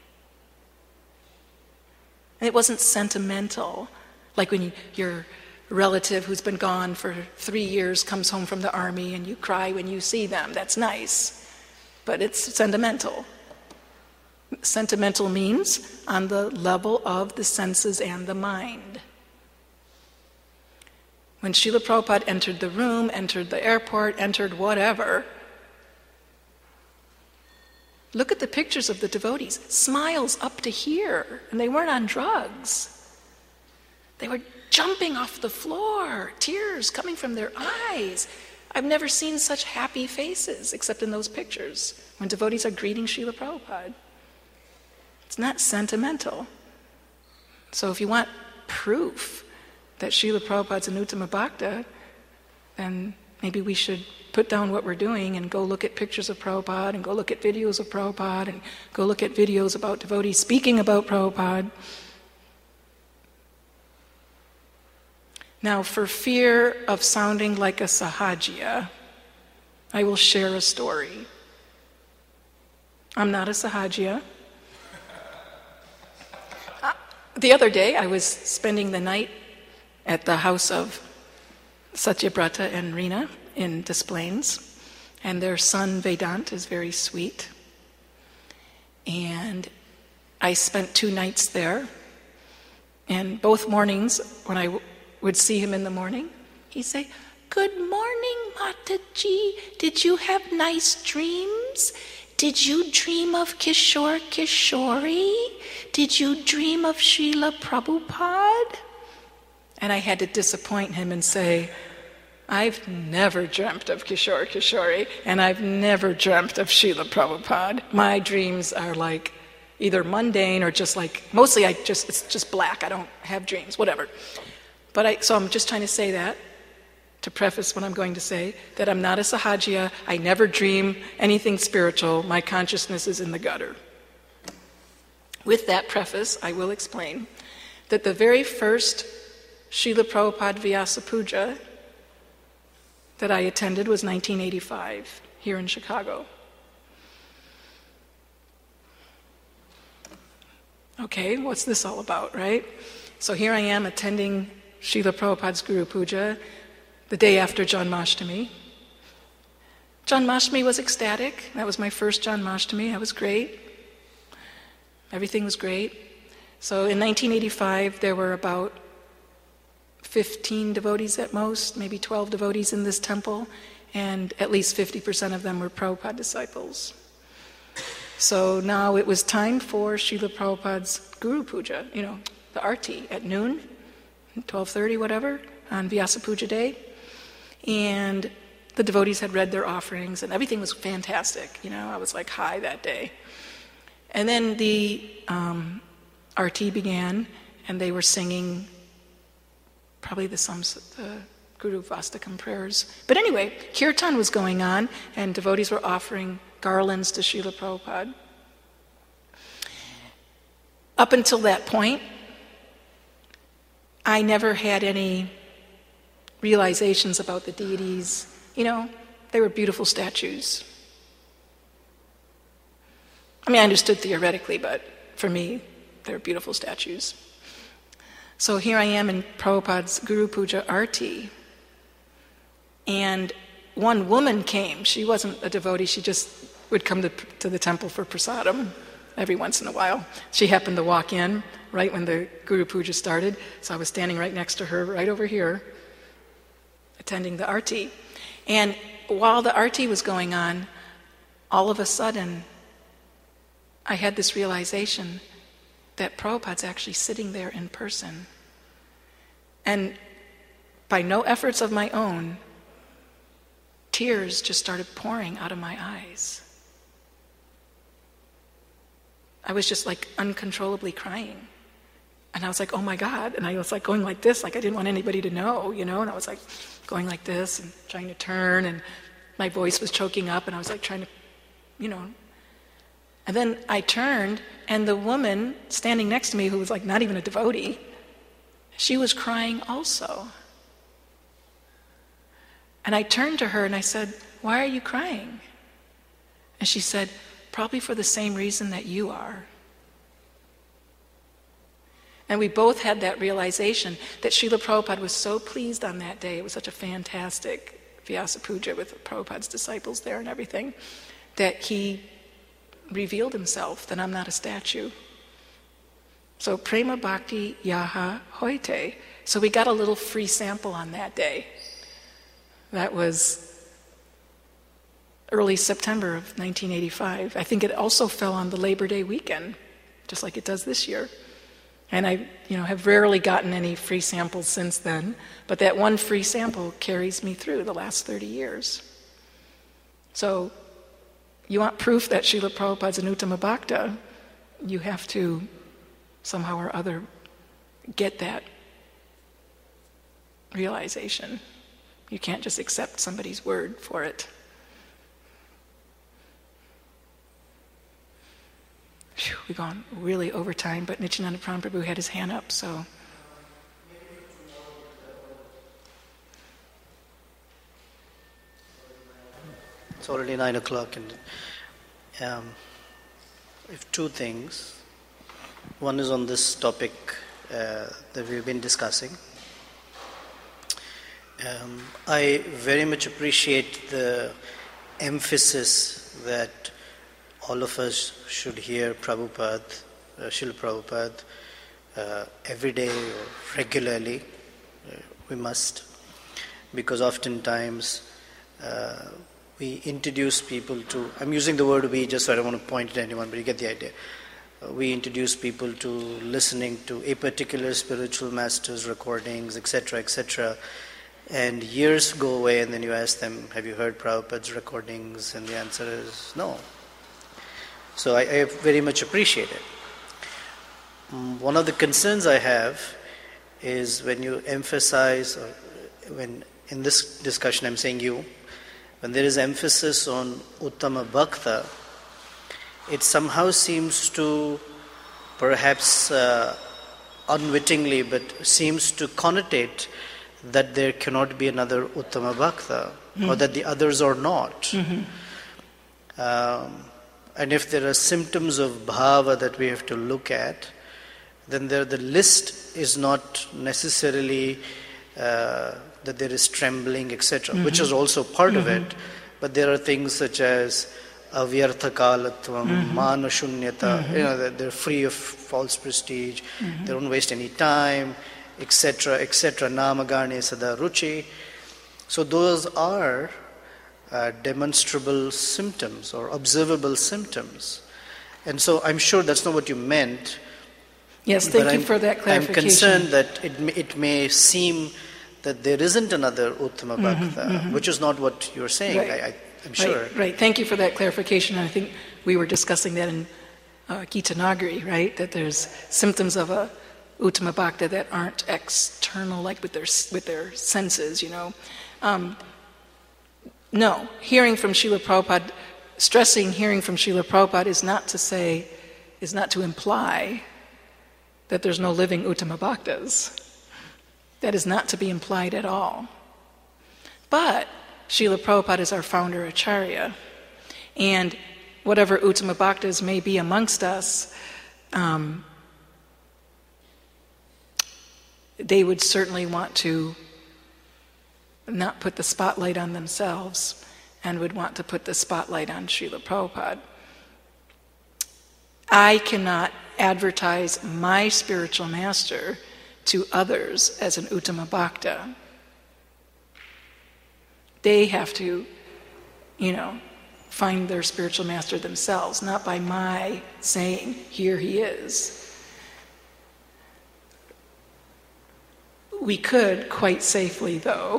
And it wasn't sentimental, like when you, your relative who's been gone for three years comes home from the army and you cry when you see them. That's nice, but it's sentimental. Sentimental means on the level of the senses and the mind. When Srila Prabhupada entered the room, entered the airport, entered whatever, look at the pictures of the devotees. Smiles up to here, and they weren't on drugs. They were jumping off the floor, tears coming from their eyes. I've never seen such happy faces except in those pictures when devotees are greeting Srila Prabhupada. It's not sentimental. So if you want proof that Srila Prabhupada's an Uttama Bhakta, then maybe we should put down what we're doing and go look at pictures of Prabhupada and go look at videos of Prabhupada and go look at videos about devotees speaking about Prabhupada. Now, for fear of sounding like a sahajiya, I will share a story. I'm not a sahajiya. Uh, the other day, I was spending the night at the house of Satyabrata and Reena in Des Plaines, and their son Vedant is very sweet. And I spent two nights there, and both mornings, when I w- would see him in the morning, he'd say, "Good morning, Mataji. Did you have nice dreams? Did you dream of Kishore Kishori? Did you dream of Srila Prabhupada?" And I had to disappoint him and say, "I've never dreamt of Kishore Kishori, and I've never dreamt of Srila Prabhupada. My dreams are like either mundane or just like, mostly I just, it's just black. I don't have dreams, whatever." But I, so I'm just trying to say that, to preface what I'm going to say, that I'm not a sahajiya, I never dream anything spiritual, my consciousness is in the gutter. With that preface, I will explain that the very first Srila Prabhupada Vyasa Puja that I attended was nineteen eighty-five, here in Chicago. Okay, what's this all about, right? So here I am attending Srila Prabhupada's Guru Puja the day after Janmashtami. Janmashtami was ecstatic. That was my first Janmashtami. That was great. Everything was great. So in nineteen eighty-five, there were about fifteen devotees at most, maybe twelve devotees in this temple, and at least fifty percent of them were Prabhupada disciples. So now it was time for Srila Prabhupada's Guru Puja, you know, the Arti at noon. twelve thirty, whatever, on Vyasa Puja Day. And the devotees had read their offerings, and everything was fantastic. You know, I was like high that day. And then the um, R T began, and they were singing probably the, sums, the Guru Vastakam prayers. But anyway, kirtan was going on, and devotees were offering garlands to Srila Prabhupada. Up until that point, I never had any realizations about the deities. You know, they were beautiful statues. I mean, I understood theoretically, but for me, they were beautiful statues. So here I am in Prabhupada's Guru Puja Arti, and one woman came. She wasn't a devotee, she just would come to, to the temple for prasadam every once in a while. She happened to walk in right when the Guru Puja started, so I was standing right next to her, right over here, attending the Arti. And while the Arti was going on, all of a sudden, I had this realization that Prabhupada's actually sitting there in person. And by no efforts of my own, tears just started pouring out of my eyes. I was just like uncontrollably crying. And I was like, oh my God. And I was like going like this, like I didn't want anybody to know, you know, and I was like going like this and trying to turn, and my voice was choking up, and I was like trying to, you know. And then I turned, and the woman standing next to me, who was like not even a devotee, she was crying also. And I turned to her and I said, why are you crying? And she said, probably for the same reason that you are. And we both had that realization that Srila Prabhupada was so pleased on that day. It was such a fantastic Vyasa Puja with Prabhupada's disciples there and everything, that he revealed himself, that I'm not a statue. So Prema Bhakti Yaha Hoite. So we got a little free sample on that day. That was early September of nineteen eighty-five. I think it also fell on the Labor Day weekend, just like it does this year. And I, you know, have rarely gotten any free samples since then, but that one free sample carries me through the last thirty years. So, you want proof that Srila Prabhupada's an Uttama Bhakta, you have to somehow or other get that realization. You can't just accept somebody's word for it. Whew, we've gone really over time, but Nityananda Prabhu had his hand up, so. It's already nine o'clock, and um, if two things. One is on this topic uh, that we've been discussing. Um, I very much appreciate the emphasis that all of us should hear Prabhupada, uh, Srila Prabhupada, uh, every day or regularly. Uh, we must, because oftentimes uh, we introduce people to, I'm using the word we just so I don't want to point at anyone, but you get the idea. Uh, we introduce people to listening to a particular spiritual master's recordings, et cetera, et cetera. And years go away, and then you ask them, have you heard Prabhupada's recordings? And the answer is no. So I, I very much appreciate it. Um, one of the concerns I have is when you emphasize, or when in this discussion I'm saying you, when there is emphasis on Uttama Bhakta, it somehow seems to, perhaps uh, unwittingly, but seems to connotate that there cannot be another Uttama Bhakta, mm-hmm. or that the others are not. Mm-hmm. Um, and if there are symptoms of bhava that we have to look at, then there, the list is not necessarily uh, that there is trembling, et cetera, mm-hmm. which is also part mm-hmm. of it. But there are things such as avyartha kalatvam, mm-hmm. mana shunyata, mm-hmm. you know, that they're free of false prestige, mm-hmm. they don't waste any time, et cetera, et cetera. Namagane sada ruchi. So those are uh, demonstrable symptoms or observable symptoms. And so I'm sure that's not what you meant Yes, thank But you I'm- for that I'm clarification. concerned that it may, it may seem that there isn't another Uttama Bhakta, which is not what you're saying, Mm-hmm, Right. I, I, I'm sure. Right, right. Thank you for that clarification. And I think we were discussing that in uh, Gita Nagari, right? That there's symptoms of a Uttama Bhakta that aren't external, like with their with their senses, you know. Um, no, hearing from Srila Prabhupada, stressing hearing from Srila Prabhupada is not to say, is not to imply that there's no living Uttama Bhaktas. That is not to be implied at all. But Srila Prabhupada is our founder Acharya, and whatever Uttama Bhaktas may be amongst us, um, they would certainly want to not put the spotlight on themselves and would want to put the spotlight on Srila Prabhupada. I cannot advertise my spiritual master to others as an Uttama Bhakta. They have to, you know, find their spiritual master themselves, not by my saying, here he is. We could, quite safely though,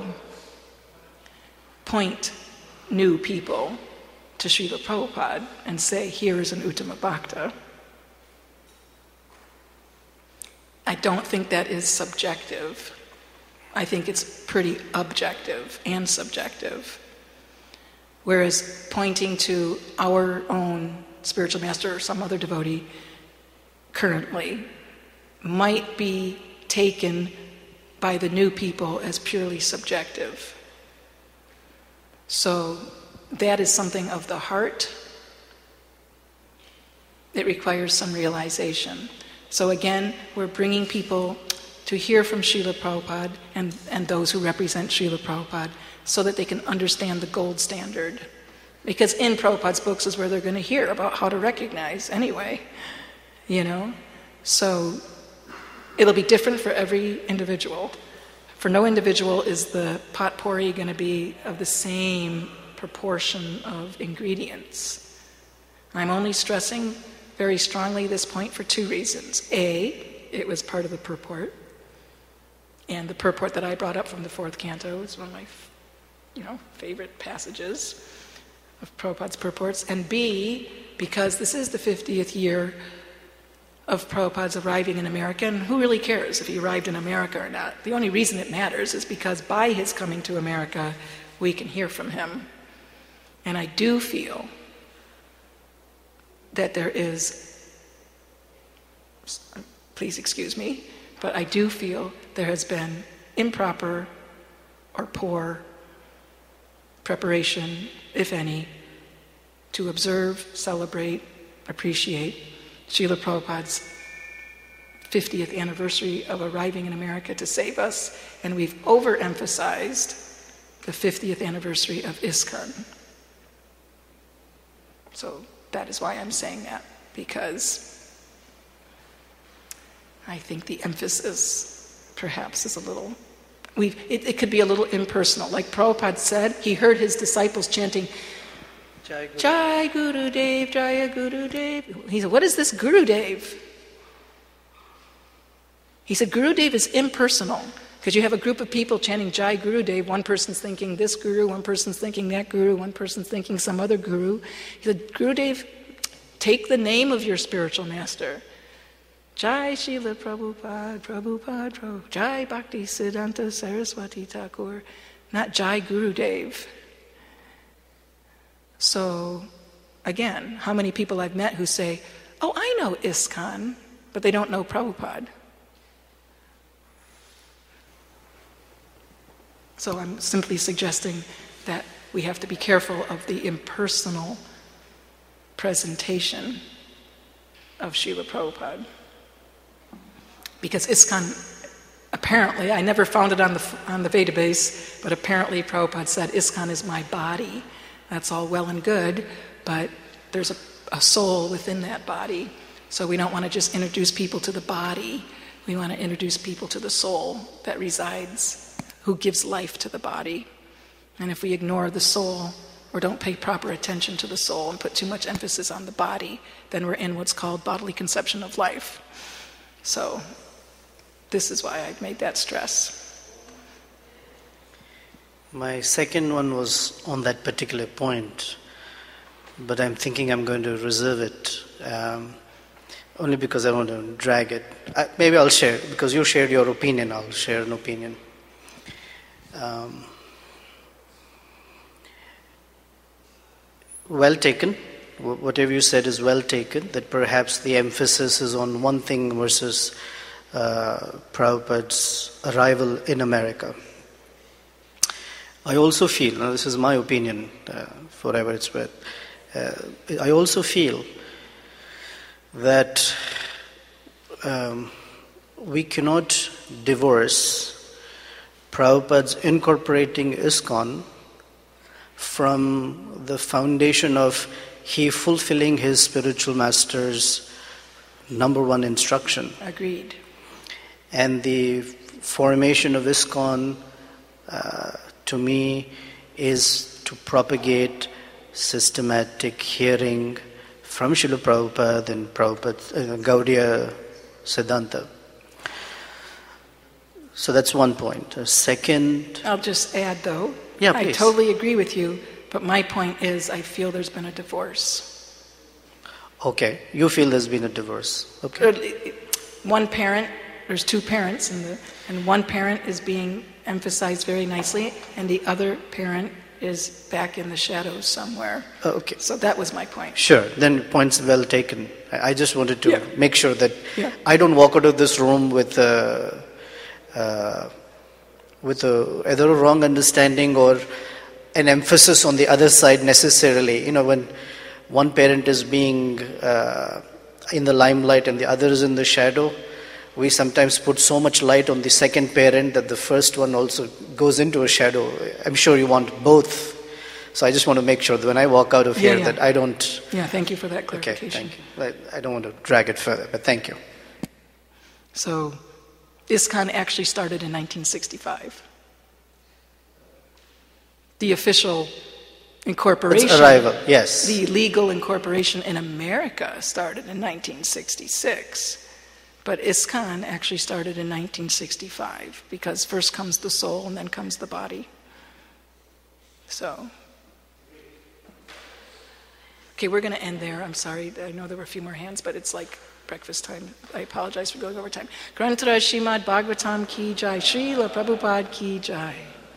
point new people to Srila Prabhupada and say, here is an Uttama Bhakta. I don't think that is subjective. I think it's pretty objective and subjective. Whereas pointing to our own spiritual master or some other devotee currently might be taken by the new people as purely subjective. So that is something of the heart. It requires some realization. So again, we're bringing people to hear from Srila Prabhupada and, and those who represent Srila Prabhupada so that they can understand the gold standard. Because in Prabhupada's books is where they're going to hear about how to recognize anyway, you know? So it'll be different for every individual. For no individual is the potpourri going to be of the same proportion of ingredients. I'm only stressing very strongly this point for two reasons. A, it was part of the purport. And the purport that I brought up from the fourth canto is one of my, you know, favorite passages of Prabhupada's purports. And B, because this is the fiftieth year of Prabhupada's arriving in America, and who really cares if he arrived in America or not? The only reason it matters is because by his coming to America, we can hear from him. And I do feel that there is, please excuse me, but I do feel there has been improper or poor preparation, if any, to observe, celebrate, appreciate Srila Prabhupada's fiftieth anniversary of arriving in America to save us, and we've overemphasized the fiftieth anniversary of ISKCON. So that is why I'm saying that, because I think the emphasis perhaps is a little, we've, it, it could be a little impersonal. Like Prabhupada said, he heard his disciples chanting, Jai Guru. Jai Guru Dev, Jaya Guru Dev. He said, what is this Guru Dev? He said, Guru Dev is impersonal, because you have a group of people chanting Jai Guru Dev. One person's thinking this guru, one person's thinking that guru, one person's thinking some other guru. He said, Guru Dev, take the name of your spiritual master. Jai Srila Prabhupada, Prabhupada, Prabhupada, Jai Bhakti Siddhanta Saraswati Thakur, not Jai Guru Dev. So, again, how many people I've met who say, oh, I know ISKCON, but they don't know Prabhupada. So I'm simply suggesting that we have to be careful of the impersonal presentation of Srila Prabhupada. Because ISKCON, apparently, I never found it on the on the database, but apparently Prabhupada said, ISKCON is my body. That's all well and good, but there's a, a soul within that body. So we don't want to just introduce people to the body. We want to introduce people to the soul that resides, who gives life to the body. And if we ignore the soul or don't pay proper attention to the soul and put too much emphasis on the body, then we're in what's called bodily conception of life. So this is why I made that stress. My second one was on that particular point, but I'm thinking I'm going to reserve it, um, only because I want to drag it. I, maybe I'll share, because you shared your opinion, I'll share an opinion. Um, well taken. Whatever you said is well taken, that perhaps the emphasis is on one thing versus uh, Prabhupada's arrival in America. I also feel, now this is my opinion, uh, for whatever it's worth, uh, I also feel that um, we cannot divorce Prabhupada's incorporating ISKCON from the foundation of he fulfilling his spiritual master's number one instruction. Agreed. And the formation of ISKCON, uh, to me, is to propagate systematic hearing from Srila Prabhupada and Prabhupada, uh, Gaudiya Siddhanta. So that's one point. A second... I'll just add, though, yeah, I please. totally agree with you, but my point is I feel there's been a divorce. Okay, you feel there's been a divorce. Okay. One parent, there's two parents, and, the, and one parent is being emphasized very nicely, and the other parent is back in the shadows somewhere. Okay. So that was my point. Sure, then points well taken. I I just wanted to Yeah. make sure that Yeah. I don't walk out of this room with a, uh, with a, either a wrong understanding or an emphasis on the other side necessarily. You know, when one parent is being uh, in the limelight and the other is in the shadow, we sometimes put so much light on the second parent that the first one also goes into a shadow. I'm sure you want both. So I just want to make sure that when I walk out of Yeah, here yeah. that I don't... Yeah, thank you for that Okay, clarification. thank you. I I don't want to drag it further, but thank you. So ISKCON actually started in nineteen sixty-five. The official incorporation, Its arrival, yes. the legal incorporation in America started in nineteen sixty-six. But ISKCON actually started in nineteen sixty-five because first comes the soul and then comes the body. So, okay, we're going to end there. I'm sorry. I know there were a few more hands, but it's like breakfast time. I apologize for going over time. Granthara Srimad Bhagavatam Ki Jai, Srila Prabhupada Ki Jai.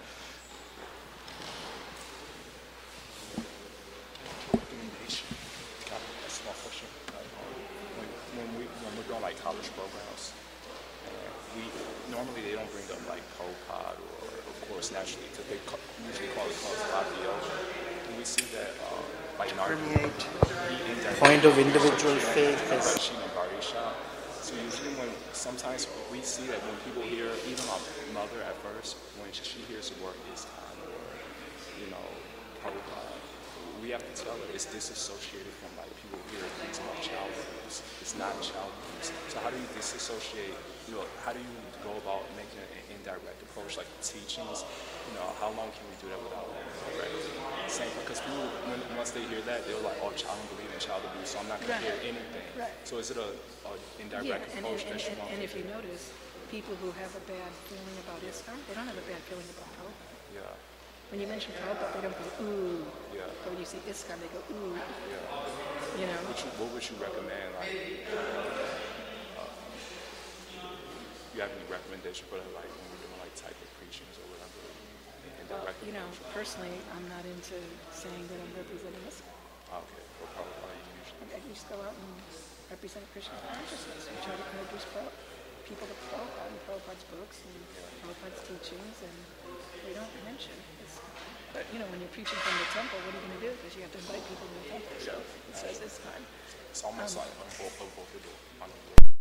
College programs. And we normally they don't bring up like Prabhupada or of course naturally because they ca- usually call it called Fabio. And we see that uh, like in our Point of individual faith is... So usually when sometimes we see that when people hear even my mother at first when she hears the word ISKCON or you know Prabhupada, we have to tell her it's disassociated from like people hear things about child abuse. It's not child abuse. So how do you disassociate, you know, how do you go about making an indirect approach like teachings? You know, how long can we do that without direct? Same, because people, when, once they hear that, they're like, oh, child don't believe in child abuse, so I'm not going Right. to hear anything. Right. So is it a, a indirect Yeah, and, and, approach and, that you and, want? and if you notice, people who have a bad feeling about ISKCON, they don't have a bad feeling about Prabhupada. Yeah, When you mention Prabhupada, they don't go, ooh. yeah, But when you see ISKCON, they go, ooh. yeah. You know? What, you, what would you recommend? Like, uh, you have any recommendation for that, like when we're doing like type of preachings or whatever? Well, Indirect you know, approach? personally, I'm not into saying that I'm representing ISKCON. Ah, okay, or Prabhupada you usually. I just go out and represent Krishna consciousness. We try to introduce Prabhupada, people to Prabhupada and Prabhupada's books and Prabhupada's teachings, and we don't mention ISKCON. But, you know, when you're preaching from the temple, what are you going to do? Because you have to invite people to the temple. So it says ISKCON. It's almost Um, like on both, on both the door. on the door.